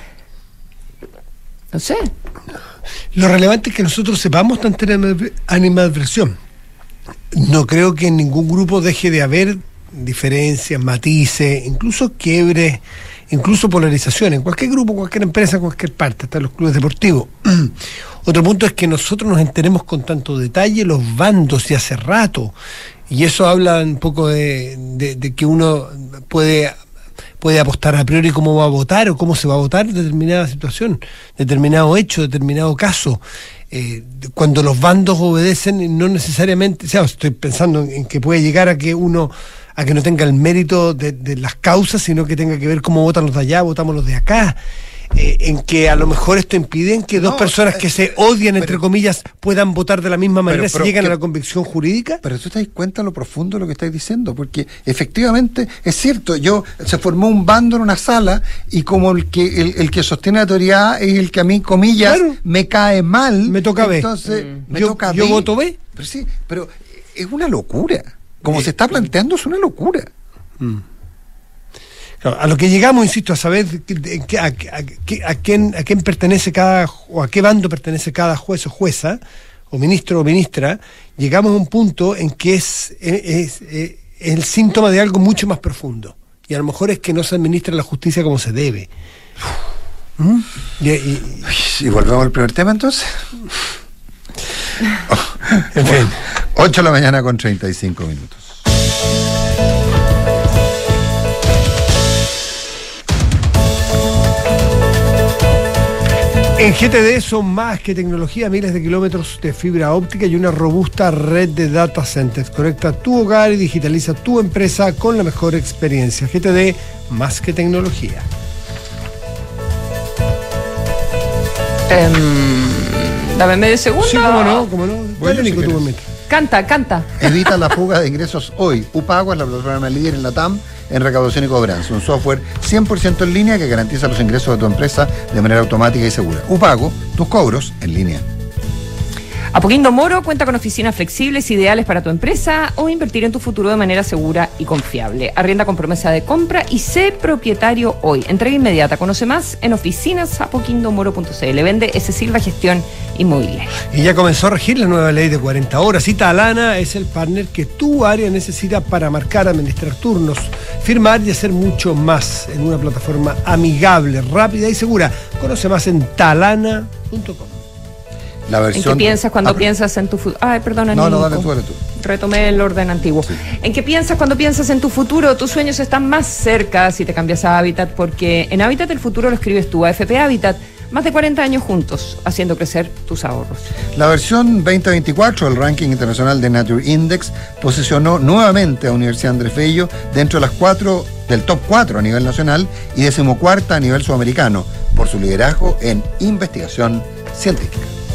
Speaker 5: No sé.
Speaker 4: Lo relevante es que nosotros sepamos tanta animadversión. No creo que en ningún grupo deje de haber diferencias, matices, incluso quiebres, incluso polarización, en cualquier grupo, cualquier empresa, cualquier parte, hasta los clubes deportivos. Otro punto es que nosotros nos enteremos con tanto detalle los bandos y hace rato, y eso habla un poco de, de, de que uno puede, puede apostar a priori cómo va a votar o cómo se va a votar en determinada situación, determinado hecho, determinado caso. Eh, cuando los bandos obedecen, no necesariamente, o sea, estoy pensando en, en que puede llegar a que uno a que no tenga el mérito de, de las causas, sino que tenga que ver cómo votan los de allá, votamos los de acá, eh, en que a lo mejor esto impide que dos
Speaker 3: no,
Speaker 4: personas que se odian, pero, entre comillas, puedan votar de la misma manera
Speaker 3: pero, pero,
Speaker 4: si llegan
Speaker 3: que,
Speaker 4: a la convicción jurídica.
Speaker 3: Pero tú te das cuenta lo profundo de lo que estáis diciendo, porque efectivamente es cierto, yo se formó un bando en una sala y como el que el, el que sostiene la autoridad es el que a mí, comillas, claro, me cae mal,
Speaker 4: me toca B.
Speaker 3: Entonces, mm. me
Speaker 4: yo,
Speaker 3: toca
Speaker 4: yo
Speaker 3: B.
Speaker 4: voto B.
Speaker 3: Pero sí, pero es una locura. Como
Speaker 4: eh,
Speaker 3: se está planteando, es una locura.
Speaker 4: Mm. Claro, a lo que llegamos, insisto, a saber a, a, a, a, quién, a quién pertenece cada, o a qué bando pertenece cada juez o jueza, o ministro o ministra, llegamos a un punto en que es, es, es, es el síntoma de algo mucho más profundo. Y a lo mejor es que no se administra la justicia como se debe. ¿Mm? Y, y,
Speaker 3: y volvemos al primer tema, entonces. Oh, en fin, ocho de la mañana con treinta y cinco minutos.
Speaker 4: En G T D son más que tecnología, miles de kilómetros de fibra óptica y una robusta red de data centers. Conecta tu hogar y digitaliza tu empresa con la mejor experiencia. G T D, más que tecnología.
Speaker 5: Um, dame medio segundo.
Speaker 4: Sí, cómo no, cómo no.
Speaker 3: Bueno,
Speaker 4: Nico,
Speaker 3: si
Speaker 4: tu momento.
Speaker 5: Canta, canta.
Speaker 3: Evita la fuga de ingresos hoy. Upago es la plataforma líder en la T A M en recaudación y cobranza. Un software cien por ciento en línea que garantiza los ingresos de tu empresa de manera automática y segura. Upago, tus cobros en línea.
Speaker 5: Apoquindo Moro cuenta con oficinas flexibles ideales para tu empresa o invertir en tu futuro de manera segura y confiable. Arrienda con promesa de compra y sé propietario hoy. Entrega inmediata. Conoce más en oficinas apoquindo moro punto c l. Vende S. Silva Gestión Inmobiliaria.
Speaker 4: Y ya comenzó a regir la nueva ley de cuarenta horas y Talana es el partner que tu área necesita para marcar, administrar turnos, firmar y hacer mucho más en una plataforma amigable, rápida y segura. Conoce más en talana punto com.
Speaker 3: La versión...
Speaker 5: ¿En qué piensas cuando
Speaker 3: ah,
Speaker 5: piensas en tu futuro? Ay, perdona,
Speaker 3: No,
Speaker 5: Nico.
Speaker 3: no, dale tú, dale tú.
Speaker 5: Retomé el orden antiguo.
Speaker 3: Sí.
Speaker 5: ¿En qué piensas cuando piensas en tu futuro? Tus sueños están más cerca si te cambias a Habitat, porque en Habitat el futuro lo escribes tú. A F P Habitat, más de cuarenta años juntos, haciendo crecer tus ahorros.
Speaker 3: La versión veinte veinticuatro del ranking internacional de Nature Index posicionó nuevamente a Universidad Andrés Bello dentro de las cuatro, del top cuatro a nivel nacional y decimocuarta a nivel sudamericano, por su liderazgo en investigación científica.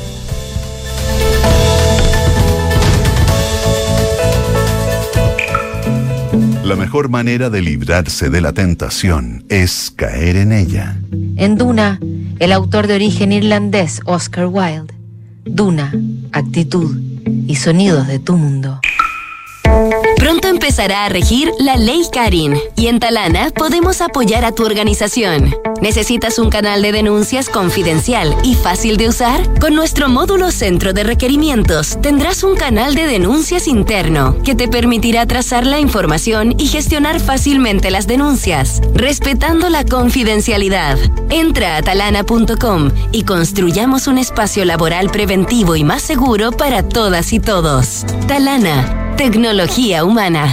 Speaker 2: La mejor manera de librarse de la tentación es caer en ella.
Speaker 6: En Duna, el autor de origen irlandés Oscar Wilde. Duna, actitud y sonidos de tu mundo.
Speaker 7: Pronto empezará a regir la Ley Karin y en Talana podemos apoyar a tu organización. ¿Necesitas un canal de denuncias confidencial y fácil de usar? Con nuestro módulo Centro de Requerimientos tendrás un canal de denuncias interno que te permitirá trazar la información y gestionar fácilmente las denuncias, respetando la confidencialidad. Entra a talana punto com y construyamos un espacio laboral preventivo y más seguro para todas y todos. Talana. Tecnología humana.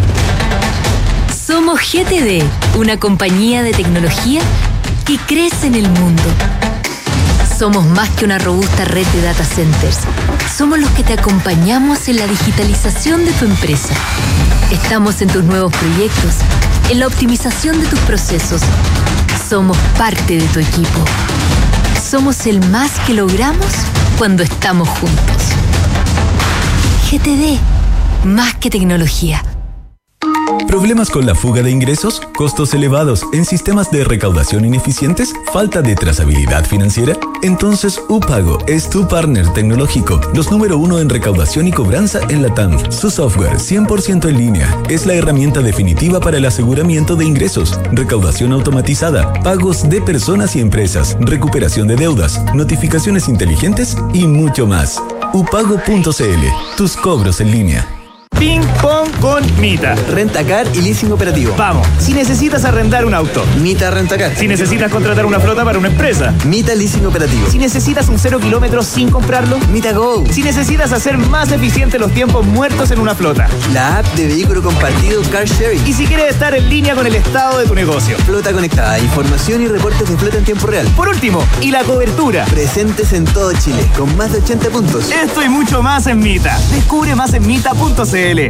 Speaker 8: Somos G T D, una compañía de tecnología que crece en el mundo. Somos más que una robusta red de data centers. Somos los que te acompañamos en la digitalización de tu empresa. Estamos en tus nuevos proyectos, en la optimización de tus procesos. Somos parte de tu equipo. Somos el más que logramos cuando estamos juntos. G T D. Más que tecnología.
Speaker 9: ¿Problemas con la fuga de ingresos? ¿Costos elevados en sistemas de recaudación ineficientes? ¿Falta de trazabilidad financiera? Entonces UPago es tu partner tecnológico, los número uno en recaudación y cobranza en la T A M. Su software cien por ciento en línea es la herramienta definitiva para el aseguramiento de ingresos, recaudación automatizada, pagos de personas y empresas, recuperación de deudas, notificaciones inteligentes y mucho más. upago punto c l, tus cobros en línea.
Speaker 10: Ping Pong con Mita.
Speaker 11: Rentacar y leasing operativo.
Speaker 10: Vamos, si necesitas arrendar un auto.
Speaker 11: Mita Rentacar.
Speaker 10: Si necesitas contratar una flota para una empresa.
Speaker 11: Mita Leasing Operativo.
Speaker 10: Si necesitas un cero kilómetros sin comprarlo.
Speaker 11: Mita Go.
Speaker 10: Si necesitas hacer más eficientes los tiempos muertos en una flota.
Speaker 11: La app de vehículo compartido Car Sharing.
Speaker 10: Y si quieres estar en línea con el estado de tu negocio.
Speaker 11: Flota conectada, información y reportes de flota en tiempo real.
Speaker 10: Por último, y la cobertura.
Speaker 11: Presentes en todo Chile, con más de ochenta puntos.
Speaker 10: Esto y mucho más en Mita. Descubre más en mita punto c l.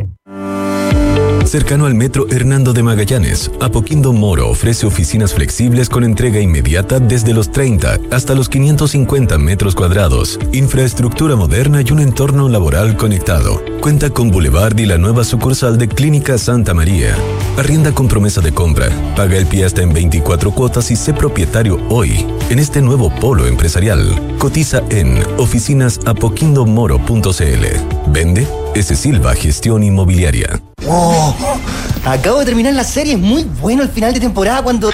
Speaker 9: Cercano al metro Hernando de Magallanes, Apoquindo Moro ofrece oficinas flexibles con entrega inmediata desde los treinta hasta los quinientos cincuenta metros cuadrados, infraestructura moderna y un entorno laboral conectado. Cuenta con Boulevard y la nueva sucursal de Clínica Santa María. Arrienda con promesa de compra, paga el pie hasta en veinticuatro cuotas y sé propietario hoy en este nuevo polo empresarial. Cotiza en oficinas apoquindo moro punto c l. Vende S. Silva Gestión Inmobiliaria.
Speaker 12: ¡Oh! Acabo de terminar la serie. Es muy bueno el final de temporada cuando...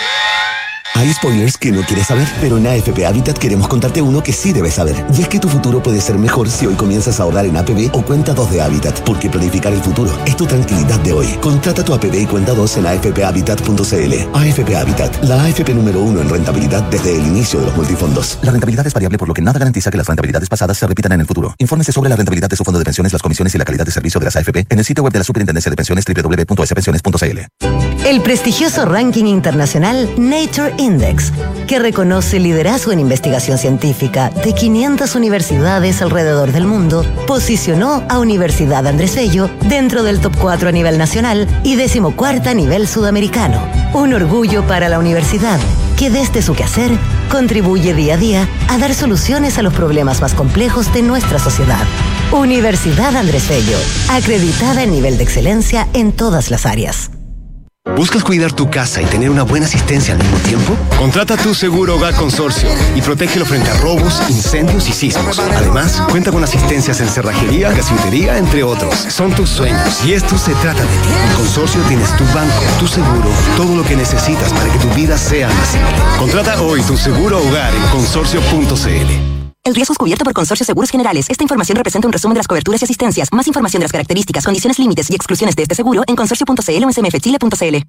Speaker 13: Hay spoilers que no quieres saber, pero en A F P Habitat queremos contarte uno que sí debes saber. Y es que tu futuro puede ser mejor si hoy comienzas a ahorrar en A P B o Cuenta dos de Habitat, porque planificar el futuro es tu tranquilidad de hoy. Contrata tu A P B y Cuenta dos en a f p habitat punto c l. A F P Habitat, la A F P número uno en rentabilidad desde el inicio de los multifondos. La rentabilidad es variable, por lo que nada garantiza que las rentabilidades pasadas se repitan en el futuro. Infórmese sobre la rentabilidad de su fondo de pensiones, las comisiones y la calidad de servicio de las A F P en el sitio web de la Superintendencia de Pensiones doble u doble u doble u punto s pensiones punto c l.
Speaker 14: El prestigioso ranking internacional Nature Index, que reconoce liderazgo en investigación científica de quinientas universidades alrededor del mundo, posicionó a Universidad Andrés Bello dentro del top cuatro a nivel nacional y decimocuarta a nivel sudamericano. Un orgullo para la universidad, que desde su quehacer contribuye día a día a dar soluciones a los problemas más complejos de nuestra sociedad. Universidad Andrés Bello, acreditada en nivel de excelencia en todas las áreas.
Speaker 15: ¿Buscas cuidar tu casa y tener una buena asistencia al mismo tiempo? Contrata tu seguro Hogar Consorcio y protégelo frente a robos, incendios y sismos. Además, cuenta con asistencias en cerrajería, gasfitería, entre otros. Son tus sueños y esto se trata de ti. En Consorcio tienes tu banco, tu seguro, todo lo que necesitas para que tu vida sea más simple. Contrata hoy tu seguro hogar en consorcio punto c l.
Speaker 16: El riesgo es cubierto por Consorcio Seguros Generales. Esta información representa un resumen de las coberturas y asistencias. Más información de las características, condiciones, límites y exclusiones de este seguro en consorcio punto c l o en c m f chile punto c l.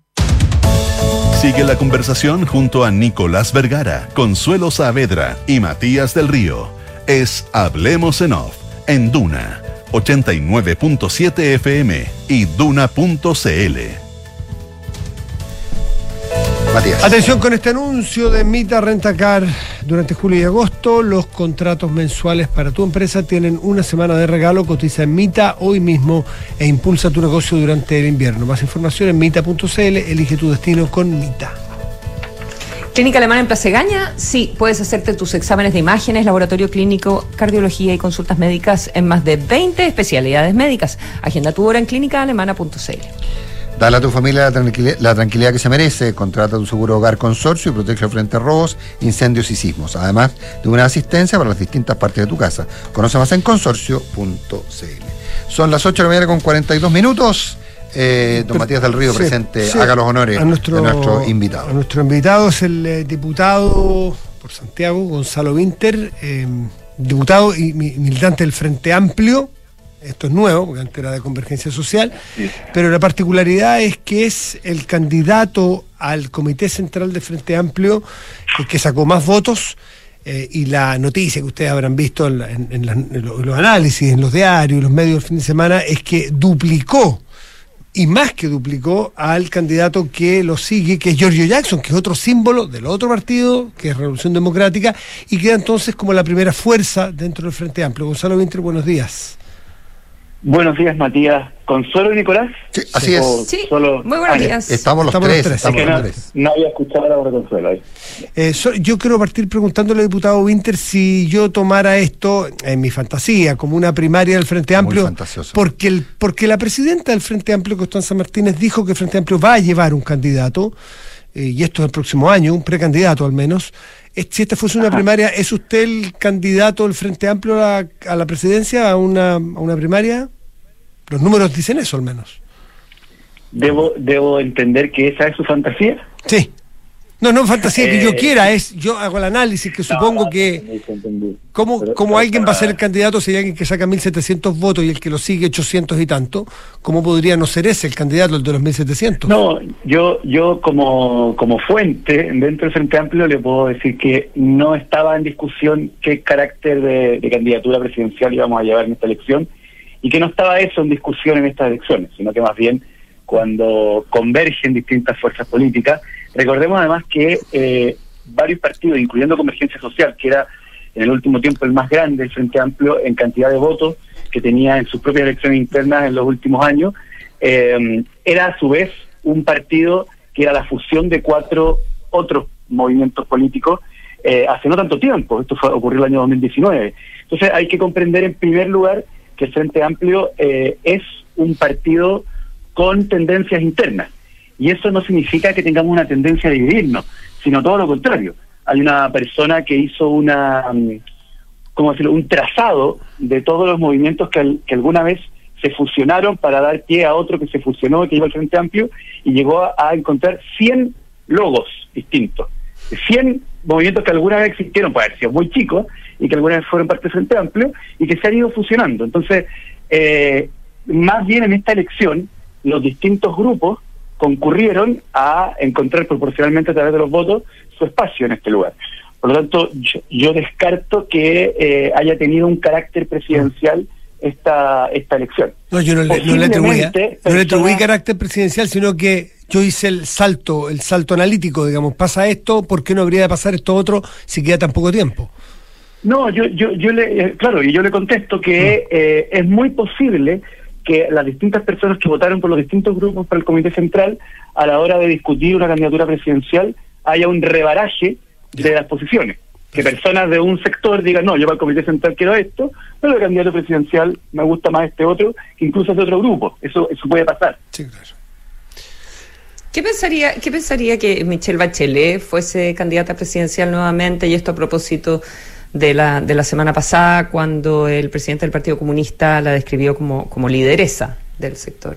Speaker 2: Sigue la conversación junto a Nicolás Vergara, Consuelo Saavedra y Matías del Río. Es Hablemos en Off, en Duna, ochenta y nueve punto siete F M y duna punto c l.
Speaker 3: Matías.
Speaker 4: Atención con este anuncio de Mita Rentacar. Durante julio y agosto, los contratos mensuales para tu empresa tienen una semana de regalo. Cotiza en Mita hoy mismo e impulsa tu negocio durante el invierno. Más información en mita punto c l. Elige tu destino con Mita.
Speaker 5: Clínica Alemana en Plaza Egaña, sí, puedes hacerte tus exámenes de imágenes, laboratorio clínico, cardiología y consultas médicas en más de veinte especialidades médicas. Agenda tu hora en clínica alemana punto c l.
Speaker 3: Dale a tu familia la tranquilidad, la tranquilidad que se merece. Contrata tu seguro Hogar Consorcio y protege frente a robos, incendios y sismos. Además de una asistencia para las distintas partes de tu casa. Conoce más en consorcio punto c l. Son las ocho de la mañana con cuarenta y dos minutos. Eh, don Pero, Matías del Río, sí, presente, sí, haga los honores a nuestro, de nuestro invitado.
Speaker 4: A nuestro invitado es el eh, diputado por Santiago, Gonzalo Winter, eh, diputado y militante del Frente Amplio. Esto es nuevo, porque antes era de Convergencia Social, pero la particularidad es que es el candidato al Comité Central de Frente Amplio eh, que sacó más votos, eh, y la noticia que ustedes habrán visto en, en, en, la, en los análisis, en los diarios, en los medios del fin de semana, es que duplicó, y más que duplicó, al candidato que lo sigue, que es Giorgio Jackson, que es otro símbolo del otro partido, que es Revolución Democrática, y queda entonces como la primera fuerza dentro del Frente Amplio. Gonzalo Winter, buenos días.
Speaker 17: Buenos días, Matías. ¿Consuelo y Nicolás?
Speaker 3: Sí, así es.
Speaker 5: Sí,
Speaker 17: solo...
Speaker 5: muy buenos
Speaker 17: ah,
Speaker 5: días.
Speaker 3: Estamos los
Speaker 4: Estamos
Speaker 3: tres.
Speaker 4: los tres.
Speaker 3: Estamos
Speaker 17: Es que
Speaker 3: los
Speaker 17: no,
Speaker 3: tres.
Speaker 17: no había escuchado la voz de Consuelo ahí.
Speaker 4: Eh, so- yo quiero partir preguntándole al diputado Winter si yo tomara esto en mi fantasía como una primaria del Frente Amplio,
Speaker 3: fantasioso.
Speaker 4: porque el, porque la presidenta del Frente Amplio, Constanza Martínez, dijo que el Frente Amplio va a llevar un candidato, eh, y esto es el próximo año, un precandidato al menos. Eh, Si esta fuese una
Speaker 17: Ajá.
Speaker 4: primaria, ¿es usted el candidato del Frente Amplio a, a la presidencia, a una, a una primaria? Los números dicen eso al menos.
Speaker 17: ¿Debo, ¿Debo entender que esa es su fantasía?
Speaker 4: Sí. No, no fantasía que yo
Speaker 17: Eh,
Speaker 4: quiera, es yo hago el análisis que supongo
Speaker 17: No,
Speaker 4: que...
Speaker 17: entendí, entendí.
Speaker 4: ¿Cómo,
Speaker 17: Pero-
Speaker 4: cómo
Speaker 17: pero
Speaker 4: alguien va a ser
Speaker 17: para-
Speaker 4: el candidato si hay alguien que saca mil setecientos votos y el que lo sigue ochocientos y tanto? ¿Cómo podría no ser ese el candidato, el de los mil setecientos?
Speaker 17: No, yo yo como, como fuente dentro del Frente Amplio le puedo decir que no estaba en discusión qué carácter de, de candidatura presidencial íbamos a llevar en esta elección y que no estaba eso en discusión en estas elecciones, sino que más bien cuando convergen distintas fuerzas políticas. Recordemos además que eh, varios partidos, incluyendo Convergencia Social, que era en el último tiempo el más grande del Frente Amplio en cantidad de votos que tenía en sus propias elecciones internas en los últimos años, eh, era a su vez un partido que era la fusión de cuatro otros movimientos políticos eh, hace no tanto tiempo. Esto fue, ocurrió el año dos mil diecinueve. Entonces hay que comprender en primer lugar que el Frente Amplio eh, es un partido con tendencias internas. Y eso no significa que tengamos una tendencia a dividirnos, sino todo lo contrario. Hay una persona que hizo una, ¿cómo decirlo?, un trazado de todos los movimientos que, al, que alguna vez se fusionaron para dar pie a otro que se fusionó, que iba al Frente Amplio, y llegó a, a encontrar cien logos distintos. cien movimientos que alguna vez existieron, puede haber sido muy chicos, y que alguna vez fueron parte del Frente Amplio, y que se han ido fusionando. Entonces, eh, más bien en esta elección, los distintos grupos concurrieron a encontrar proporcionalmente a través de los votos su espacio en este lugar. Por lo tanto, yo, yo descarto que eh, haya tenido un carácter presidencial esta esta elección.
Speaker 4: No, yo no le, no le atribuí, ¿eh? No le atribuí
Speaker 17: personas-
Speaker 4: carácter presidencial, sino que yo hice el salto, el salto analítico, digamos, pasa esto, ¿por qué no habría de pasar esto otro si queda tan poco tiempo?
Speaker 17: No, yo yo yo le eh, claro, y yo le contesto que eh, es muy posible que las distintas personas que votaron por los distintos grupos para el Comité Central, a la hora de discutir una candidatura presidencial, haya un rebaraje de las posiciones. Que personas de un sector digan, no, yo para el Comité Central quiero esto, pero el candidato presidencial me gusta más este otro, que incluso es de otro grupo. Eso eso puede pasar.
Speaker 4: Sí, claro.
Speaker 5: ¿Qué pensaría, ¿Qué pensaría que Michelle Bachelet fuese candidata presidencial nuevamente? Y esto a propósito de la de la semana pasada, cuando el presidente del Partido Comunista la describió como, como lideresa del sector.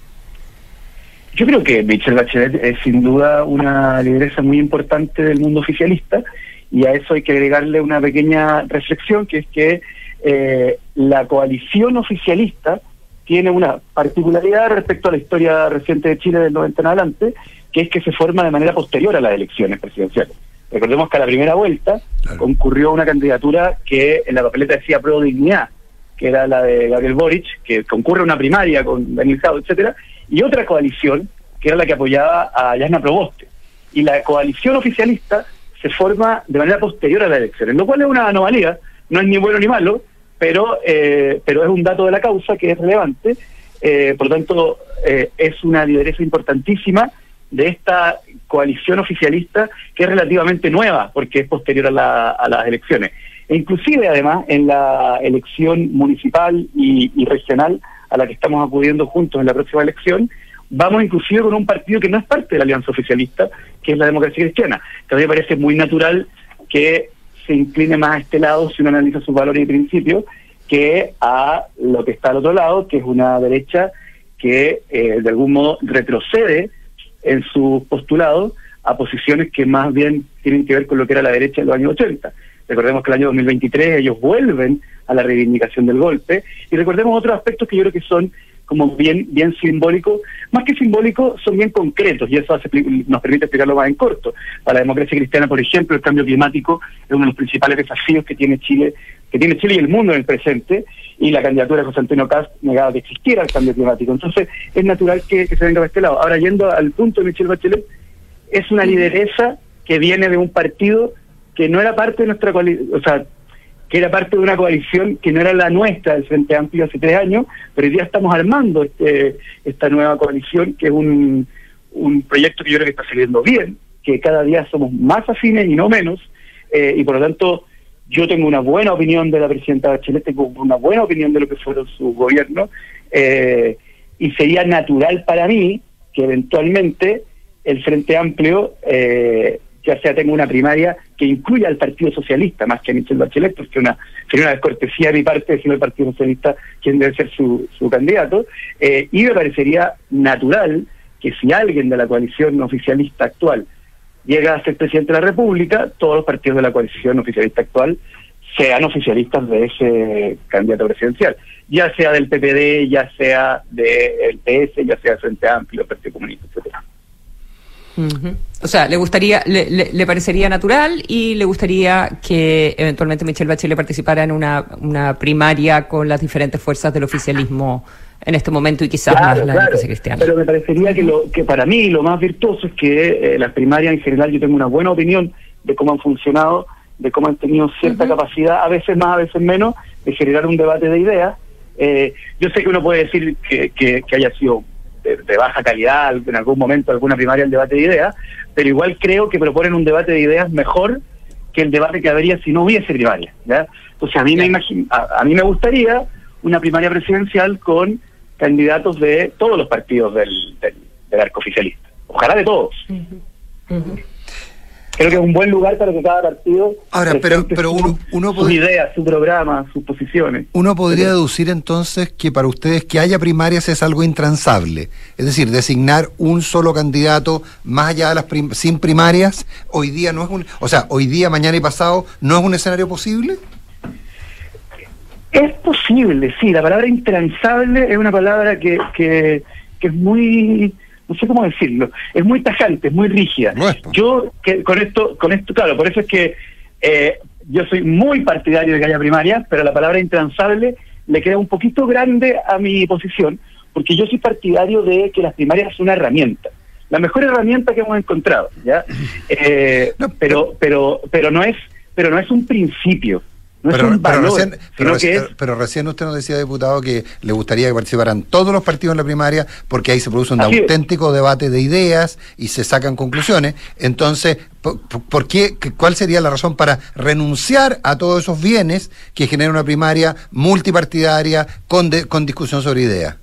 Speaker 17: Yo creo que Michelle Bachelet es sin duda una lideresa muy importante del mundo oficialista, y a eso hay que agregarle una pequeña reflexión, que es que eh, la coalición oficialista tiene una particularidad respecto a la historia reciente de Chile del noventa en adelante, que es que se forma de manera posterior a las elecciones presidenciales. Recordemos que a la primera vuelta claro. concurrió una candidatura que en la papeleta decía Pro Dignidad, que era la de Gabriel Boric, que concurre a una primaria con Daniel Jadot, etcétera, y otra coalición que era la que apoyaba a Jasna Proboste. Y la coalición oficialista se forma de manera posterior a las elecciones, lo cual es una anomalía, no es ni bueno ni malo, pero eh, pero es un dato de la causa que es relevante. Eh, por lo tanto, eh, es una lideresa importantísima de esta coalición oficialista, que es relativamente nueva, porque es posterior a, la, a las elecciones. E inclusive, además, en la elección municipal y, y regional a la que estamos acudiendo juntos en la próxima elección, vamos inclusive con un partido que no es parte de la alianza oficialista, que es la Democracia Cristiana. Que a mí me parece muy natural que se incline más a este lado, si uno analiza sus valores y principios, que a lo que está al otro lado, que es una derecha que eh, de algún modo retrocede en sus postulados a posiciones que más bien tienen que ver con lo que era la derecha en los años ochenta. Recordemos que el año dos mil veintitrés ellos vuelven a la reivindicación del golpe, y recordemos otros aspectos que yo creo que son como bien bien simbólicos, más que simbólicos, son bien concretos, y eso hace, nos permite explicarlo más en corto. Para la Democracia Cristiana, por ejemplo, el cambio climático es uno de los principales desafíos que tiene Chile, que tiene Chile y el mundo en el presente, y la candidatura de José Antonio Kast negaba que existiera el cambio climático. Entonces, es natural que, que se venga de este lado. Ahora, yendo al punto de Michelle Bachelet, es una lideresa que viene de un partido que no era parte de nuestra coalición, o sea, que era parte de una coalición que no era la nuestra, del Frente Amplio, hace tres años, pero hoy día estamos armando este, esta nueva coalición, que es un, un proyecto que yo creo que está saliendo bien, que cada día somos más afines y no menos, eh, y por lo tanto yo tengo una buena opinión de la presidenta Bachelet, tengo una buena opinión de lo que fueron sus gobiernos, eh, y sería natural para mí que eventualmente el Frente Amplio, eh, ya sea tenga una primaria que incluya al Partido Socialista, más que a Michelle Bachelet, porque una, sería una descortesía de mi parte decirle al Partido Socialista quién debe ser su, su candidato, eh, y me parecería natural que si alguien de la coalición oficialista actual llega a ser presidente de la República, todos los partidos de la coalición oficialista actual sean oficialistas de ese candidato presidencial, ya sea del P P D, ya sea del P S, ya sea del Frente Amplio, el Partido Comunista, etcétera.
Speaker 5: Uh-huh. O sea, le gustaría, le, le, le parecería natural y le gustaría que eventualmente Michelle Bachelet participara en una, una primaria con las diferentes fuerzas del oficialismo en este momento y quizás
Speaker 17: claro,
Speaker 5: más la
Speaker 17: claro,
Speaker 5: democracia cristiana.
Speaker 17: Pero me parecería que, lo, que para mí lo más virtuoso es que eh, las primarias en general yo tengo una buena opinión de cómo han funcionado, de cómo han tenido cierta uh-huh. capacidad, a veces más, a veces menos, de generar un debate de ideas. Eh, yo sé que uno puede decir que, que, que haya sido de, de baja calidad en algún momento alguna primaria el debate de ideas, pero igual creo que proponen un debate de ideas mejor que el debate que habría si no hubiese primaria, ¿ya? Entonces a mí me imagino, a, a mí me gustaría una primaria presidencial con candidatos de todos los partidos del, del, del arco oficialista, ojalá de todos. Uh-huh. Uh-huh. Creo que es un buen lugar para que cada partido
Speaker 3: ahora pero pero uno, uno
Speaker 17: sus ideas, su programa, sus posiciones.
Speaker 3: Uno podría pero, deducir entonces que para ustedes que haya primarias es algo intransable, es decir, designar un solo candidato más allá de las prim- sin primarias hoy día no es un, o sea, hoy día, mañana y pasado no es un escenario posible.
Speaker 17: Es posible, sí. La palabra intransable es una palabra que que, que es muy, no sé cómo decirlo, es muy tajante, es muy rígida. No es, yo que con esto, con esto, claro, por eso es que eh, yo soy muy partidario de que haya primarias, pero la palabra intransable le queda un poquito grande a mi posición, porque yo soy partidario de que las primarias son una herramienta, la mejor herramienta que hemos encontrado, ¿ya? Eh, no, pero, pero, pero no es, pero no es un principio. No
Speaker 3: pero,
Speaker 17: es un valor,
Speaker 3: pero, recién, pero,
Speaker 17: que
Speaker 3: pero,
Speaker 17: es...
Speaker 3: pero recién usted nos decía, diputado, que le gustaría que participaran todos los partidos en la primaria, porque ahí se produce un Así auténtico es. debate de ideas y se sacan conclusiones. Entonces, ¿por, por qué, ¿cuál sería la razón para renunciar a todos esos bienes que genera una primaria multipartidaria con, de, con discusión sobre ideas?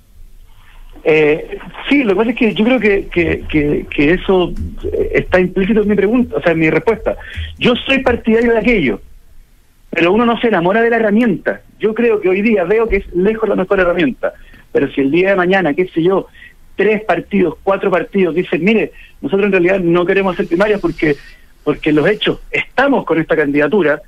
Speaker 17: Eh, sí, lo que pasa es que yo creo que, que, que, que eso está implícito en mi pregunta, o sea, en mi respuesta. Yo soy partidario de aquello, pero uno no se enamora de la herramienta. Yo creo que hoy día veo que es lejos la mejor herramienta, pero si el día de mañana, qué sé yo, tres partidos, cuatro partidos dicen, mire, nosotros en realidad no queremos hacer primarias porque porque en los hechos estamos con esta candidatura,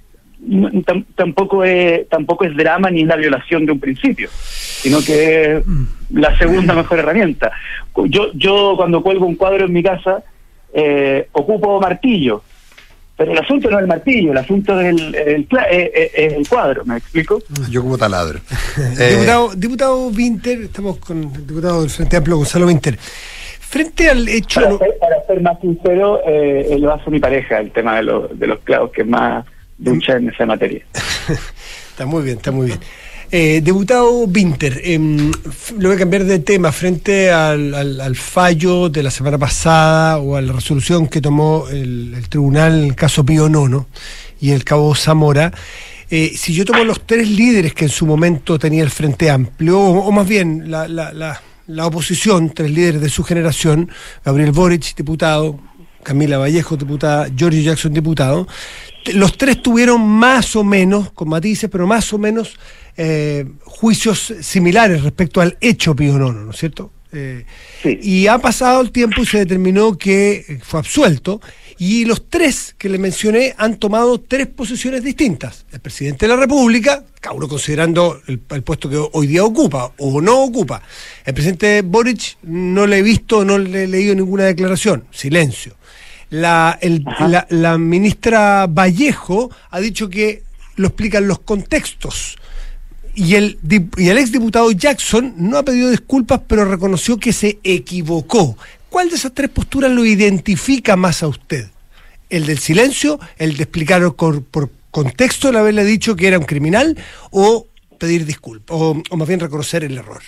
Speaker 17: Tam, tampoco es tampoco es drama ni la violación de un principio, sino que es la segunda mejor herramienta. Yo yo cuando cuelgo un cuadro en mi casa eh, ocupo martillo, pero el asunto no es el martillo, el asunto es el, el, el, el, el cuadro, ¿me explico?
Speaker 3: Yo ocupo taladro.
Speaker 4: eh. Diputado, diputado Winter, estamos con el diputado del Frente Amplio, Gonzalo Winter. Frente al hecho...
Speaker 17: Para ser, para ser más sincero, eh, lo hace mi pareja, el tema de, lo, de los clavos, que es más ducha en esa materia.
Speaker 4: Está muy bien, está muy bien. Eh, diputado Winter, eh, lo voy a cambiar de tema frente al, al, al fallo de la semana pasada o a la resolución que tomó el, el tribunal en el caso Pío Nono y el cabo Zamora. Eh, si yo tomo los tres líderes que en su momento tenía el Frente Amplio, o, o más bien la, la, la, la oposición, tres líderes de su generación, Gabriel Boric, diputado, Camila Vallejo, diputada, Giorgio Jackson, diputado, los tres tuvieron más o menos, con matices, pero más o menos eh, juicios similares respecto al hecho Pío Nono, ¿no es cierto? Eh, sí. Y ha pasado el tiempo y se determinó que fue absuelto, y los tres que le mencioné han tomado tres posiciones distintas. El presidente de la República, cada uno considerando el, el puesto que hoy día ocupa o no ocupa. El presidente Boric no le he visto, no le he leído ninguna declaración, silencio. La, el, la, la ministra Vallejo ha dicho que lo explican los contextos, y el, y el exdiputado Jackson no ha pedido disculpas, pero reconoció que se equivocó. ¿Cuál de esas tres posturas lo identifica más a usted? ¿El del silencio, el de explicar por, por contexto el haberle dicho que era un criminal o pedir disculpas, o, o más bien reconocer el error?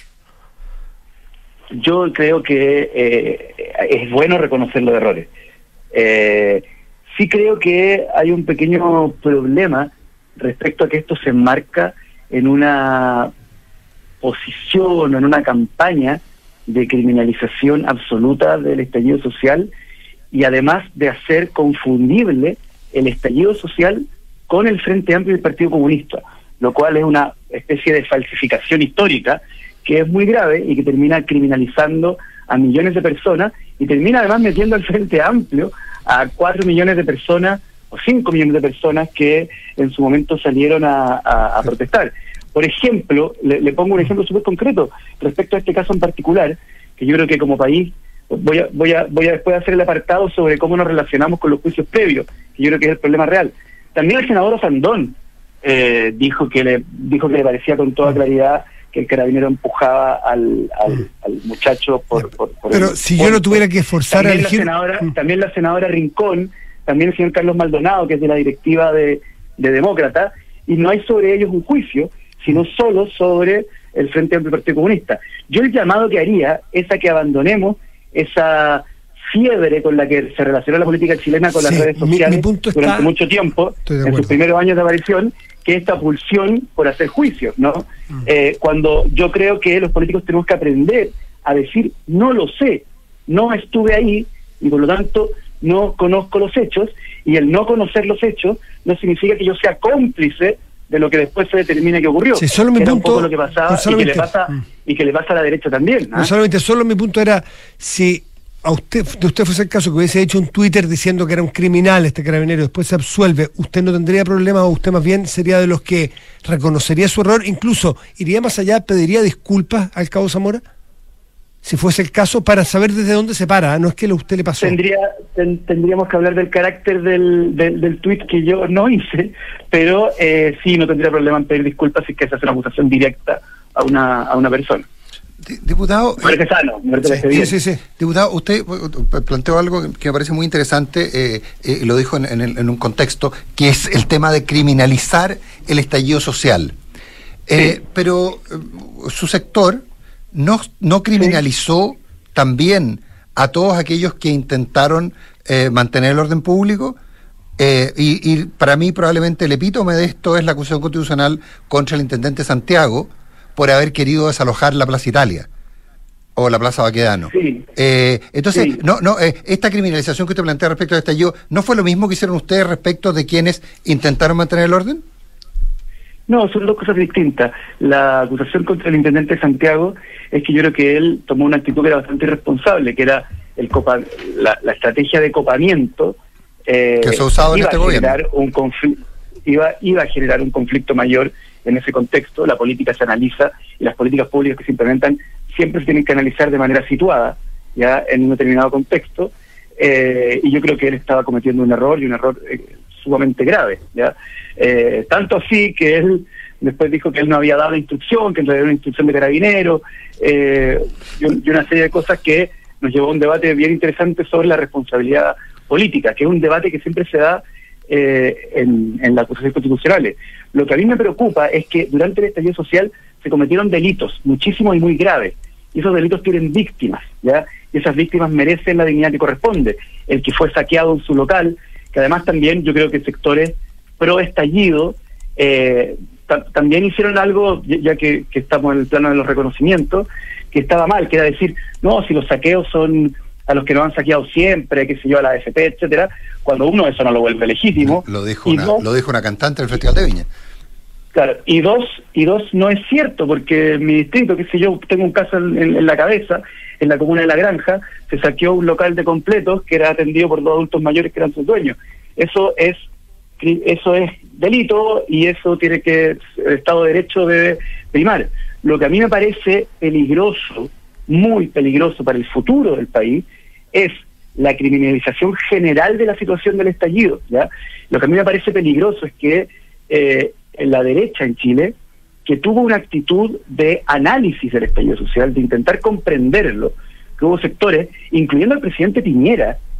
Speaker 17: Yo creo que eh, es bueno reconocer los errores. Eh, sí creo que hay un pequeño problema respecto a que esto se enmarca en una posición, en una campaña de criminalización absoluta del estallido social y además de hacer confundible el estallido social con el Frente Amplio y el Partido Comunista, lo cual es una especie de falsificación histórica que es muy grave y que termina criminalizando a millones de personas y termina además metiendo al Frente Amplio a cuatro millones de personas o cinco millones de personas que en su momento salieron a, a, a protestar. Por ejemplo, le, le pongo un ejemplo súper concreto respecto a este caso en particular, que yo creo que como país, voy a, voy a, voy a después hacer el apartado sobre cómo nos relacionamos con los juicios previos, que yo creo que es el problema real. También el senador Sandón eh, dijo que le dijo que le parecía con toda claridad que el carabinero empujaba al, al, al muchacho por... por, por
Speaker 4: Pero
Speaker 17: el,
Speaker 4: si
Speaker 17: por,
Speaker 4: yo no tuviera que forzar a elegir...
Speaker 17: La senadora, mm. También la senadora Rincón, también el señor Carlos Maldonado, que es de la directiva de, de Demócrata, y no hay sobre ellos un juicio, sino solo sobre el Frente Amplio y Partido Comunista. Yo el llamado que haría es a que abandonemos esa fiebre con la que se relacionó la política chilena con sí, las redes sociales mi, mi punto durante está... mucho tiempo, en sus primeros años de aparición, que esta pulsión por hacer juicios, ¿no? Mm. Eh, cuando yo creo que los políticos tenemos que aprender a decir, no lo sé, no estuve ahí, y por lo tanto no conozco los hechos, y el no conocer los hechos no significa que yo sea cómplice de lo que después se determina que ocurrió. Sí, solo mi
Speaker 4: era
Speaker 17: punto, un poco lo que pasaba
Speaker 4: no
Speaker 17: y que le pasa mm. y que le pasa a la derecha también. ¿eh?
Speaker 4: No solamente, solo mi punto era si a usted, de usted fuese el caso que hubiese hecho un Twitter diciendo que era un criminal este carabinero, después se absuelve, ¿usted no tendría problemas o usted más bien sería de los que reconocería su error, incluso iría más allá, pediría disculpas al cabo Zamora? Si fuese el caso, para saber desde dónde se para, ¿eh? No es que a usted le pasó.
Speaker 17: Tendría, ten, tendríamos que hablar del carácter del, del, del tuit que yo no hice, pero eh, sí, no tendría problema en pedir disculpas si es que se hace una acusación directa a una, a una persona.
Speaker 3: Diputado,
Speaker 17: me parece sano, me parece
Speaker 3: sí,
Speaker 17: bien.
Speaker 3: Sí, sí, sí. Diputado, usted planteó algo que me parece muy interesante, eh, eh, lo dijo en, en, en un contexto, que es el tema de criminalizar el estallido social. Eh, sí. Pero eh, su sector no, no criminalizó sí. también a todos aquellos que intentaron eh, mantener el orden público. Eh, y, y para mí probablemente el epítome de esto es la acusación constitucional contra el intendente Santiago por haber querido desalojar la Plaza Italia o la Plaza Baquedano. Sí. Eh, entonces, sí. no, no, eh, esta criminalización que usted plantea respecto a estallido, ¿no fue lo mismo que hicieron ustedes respecto de quienes intentaron mantener el orden?
Speaker 17: No, son dos cosas distintas. La acusación contra el intendente Santiago es que yo creo que él tomó una actitud que era bastante irresponsable, que era el copa, la, la estrategia de copamiento eh,
Speaker 3: que se ha usado en este gobierno.
Speaker 17: Un conflicto, iba, iba a generar un conflicto mayor en ese contexto. La política se analiza y las políticas públicas que se implementan siempre se tienen que analizar de manera situada, ya en un determinado contexto, eh, y yo creo que él estaba cometiendo un error y un error eh, sumamente grave, ya eh, tanto así que él después dijo que él no había dado la instrucción, que en realidad era una instrucción de carabinero, eh, y, y una serie de cosas que nos llevó a un debate bien interesante sobre la responsabilidad política, que es un debate que siempre se da eh, en, en las acusaciones constitucionales. Lo que a mí me preocupa es que durante el estallido social se cometieron delitos muchísimos y muy graves, y esos delitos tienen víctimas, ¿ya? Y esas víctimas merecen la dignidad que corresponde. El que fue saqueado en su local, que además también yo creo que sectores pro estallido eh, ta- también hicieron algo, ya que, que estamos en el plano de los reconocimientos, que estaba mal, que era decir, no, si los saqueos son a los que nos han saqueado siempre, qué sé yo, a la A F P, etcétera, cuando uno eso no lo vuelve legítimo.
Speaker 3: Lo dijo, una, dos, lo dijo una cantante del Festival de Viña.
Speaker 17: Claro, y dos, y dos no es cierto, porque en mi distrito, qué sé yo, tengo un caso en, en, en la cabeza, en la comuna de La Granja, se saqueó un local de completos que era atendido por dos adultos mayores que eran sus dueños. Eso es eso es delito y eso tiene que el Estado de Derecho debe primar. Lo que a mí me parece peligroso, muy peligroso para el futuro del país, es la criminalización general de la situación del estallido, ¿ya? Lo que a mí me parece peligroso es que eh, en la derecha en Chile, que tuvo una actitud de análisis del estallido social, de intentar comprenderlo, que hubo sectores, incluyendo al presidente Piñera,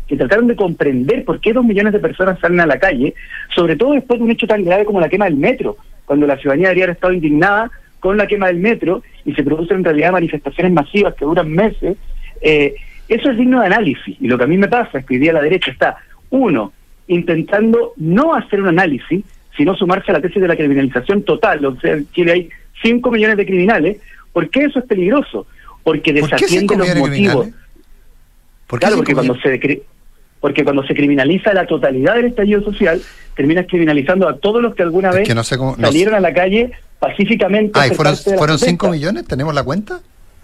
Speaker 17: que trataron de comprender por qué dos millones de personas salen a la calle, sobre todo después de un hecho tan grave como la quema del metro, cuando la ciudadanía debería haber estado indignada con la quema del metro y se producen en realidad manifestaciones masivas que duran meses. Eh, eso es digno de análisis, y lo que a mí me pasa es que hoy día la derecha está, uno, intentando no hacer un análisis, sino sumarse a la tesis de la criminalización total. O sea, en Chile hay cinco millones de criminales. ¿Por qué eso es peligroso? Porque desatiende los motivos.
Speaker 3: ¿Por
Speaker 17: claro, porque cuando se porque cuando se criminaliza la totalidad del estallido social, terminas criminalizando a todos los que alguna vez
Speaker 3: es que no sé cómo, no
Speaker 17: salieron
Speaker 3: sé.
Speaker 17: a la calle pacíficamente.
Speaker 3: Ay, ¿fueron, ¿fueron cinco millones? ¿Tenemos la cuenta?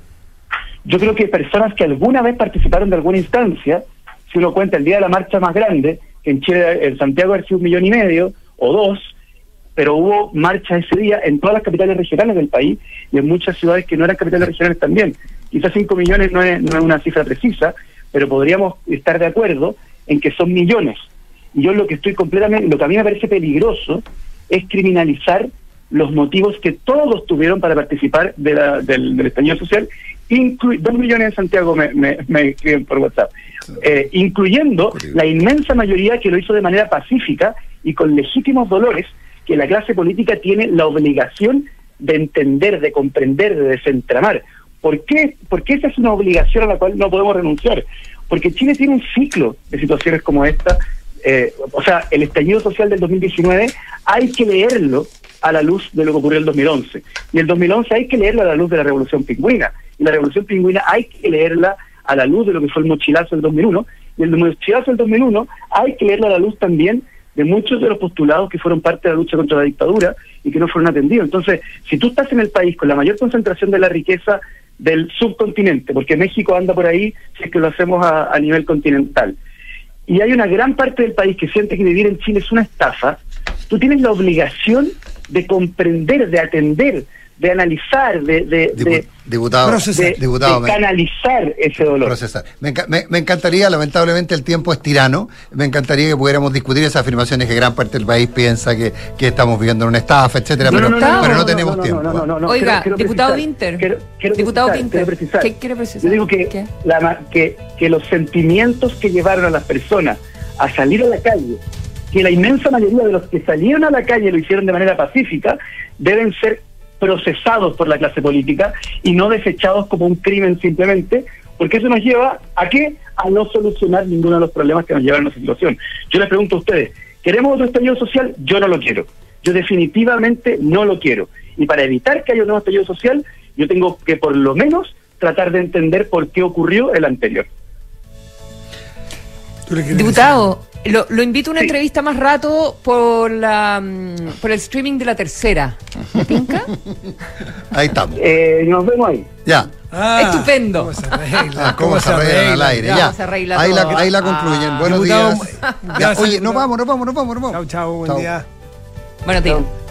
Speaker 17: Yo creo que personas que alguna vez participaron de alguna instancia, si uno cuenta el día de la marcha más grande, que en Chile, en Santiago, ha sido un millón y medio o dos, pero hubo marchas ese día en todas las capitales regionales del país y en muchas ciudades que no eran capitales regionales también. Quizás cinco millones no es, no es una cifra precisa, pero podríamos estar de acuerdo en que son millones. Y yo lo que estoy completamente, lo que a mí me parece peligroso es criminalizar los motivos que todos tuvieron para participar de la, del, del estallido social, inclu dos millones en Santiago me, me, me escriben por WhatsApp, eh, incluyendo la inmensa mayoría que lo hizo de manera pacífica y con legítimos dolores, que la clase política tiene la obligación de entender, de comprender, de desentramar. ¿Por qué? Porque esa es una obligación a la cual no podemos renunciar. Porque Chile tiene un ciclo de situaciones como esta. Eh, o sea, el estallido social del dos mil diecinueve hay que leerlo a la luz de lo que ocurrió en el dos mil once. Y el dos mil once hay que leerlo a la luz de la Revolución Pingüina. Y la Revolución Pingüina hay que leerla a la luz de lo que fue el mochilazo del dos mil uno. Y el mochilazo del dos mil uno hay que leerlo a la luz también de muchos de los postulados que fueron parte de la lucha contra la dictadura y que no fueron atendidos. Entonces, si tú estás en el país con la mayor concentración de la riqueza del subcontinente, porque México anda por ahí si es que lo hacemos a, a nivel continental, y hay una gran parte del país que siente que vivir en Chile es una estafa, tú tienes la obligación de comprender, de atender, de analizar, de, de, de,
Speaker 3: diputado,
Speaker 17: de,
Speaker 3: diputado,
Speaker 17: de canalizar ese dolor.
Speaker 3: Procesar. Me, me, me encantaría, lamentablemente el tiempo es tirano, me encantaría que pudiéramos discutir esas afirmaciones que gran parte del país piensa que, que estamos viviendo en una estafa, etcétera,
Speaker 17: no,
Speaker 3: pero,
Speaker 17: no, no,
Speaker 3: pero no,
Speaker 17: no
Speaker 3: tenemos
Speaker 17: no,
Speaker 3: tiempo.
Speaker 17: No, no, no, no,
Speaker 5: Oiga,
Speaker 17: quiero, quiero
Speaker 5: diputado
Speaker 17: precisar,
Speaker 5: Winter,
Speaker 17: quiero, quiero
Speaker 5: diputado
Speaker 17: precisar,
Speaker 5: Winter,
Speaker 17: quiero precisar.
Speaker 5: ¿qué quiere precisar?
Speaker 17: Yo digo que, la, que, que los sentimientos que llevaron a las personas a salir a la calle, que la inmensa mayoría de los que salieron a la calle lo hicieron de manera pacífica, deben ser procesados por la clase política y no desechados como un crimen simplemente, porque eso nos lleva a qué? A no solucionar ninguno de los problemas que nos llevan a esa situación. Yo les pregunto a ustedes, ¿queremos otro estallido social? Yo no lo quiero. Yo definitivamente no lo quiero. Y para evitar que haya un nuevo estallido social, yo tengo que por lo menos tratar de entender por qué ocurrió el anterior.
Speaker 5: Diputado, lo, lo invito a una sí. entrevista más rato por la por el streaming de La Tercera. ¿Me pinca?
Speaker 3: Ahí estamos.
Speaker 17: Eh, nos vemos ahí.
Speaker 3: Ya.
Speaker 5: Ah, estupendo.
Speaker 3: ¿Cómo se arregla? ¿Cómo se arregla al aire? Ya.
Speaker 5: Se
Speaker 3: ahí, la, ahí la concluyen. Ah, Buenos días. Ya, oye, nos vamos, nos vamos, nos vamos, nos vamos.
Speaker 4: Chao, chao, buen
Speaker 3: chau.
Speaker 4: día.
Speaker 5: Buenos días.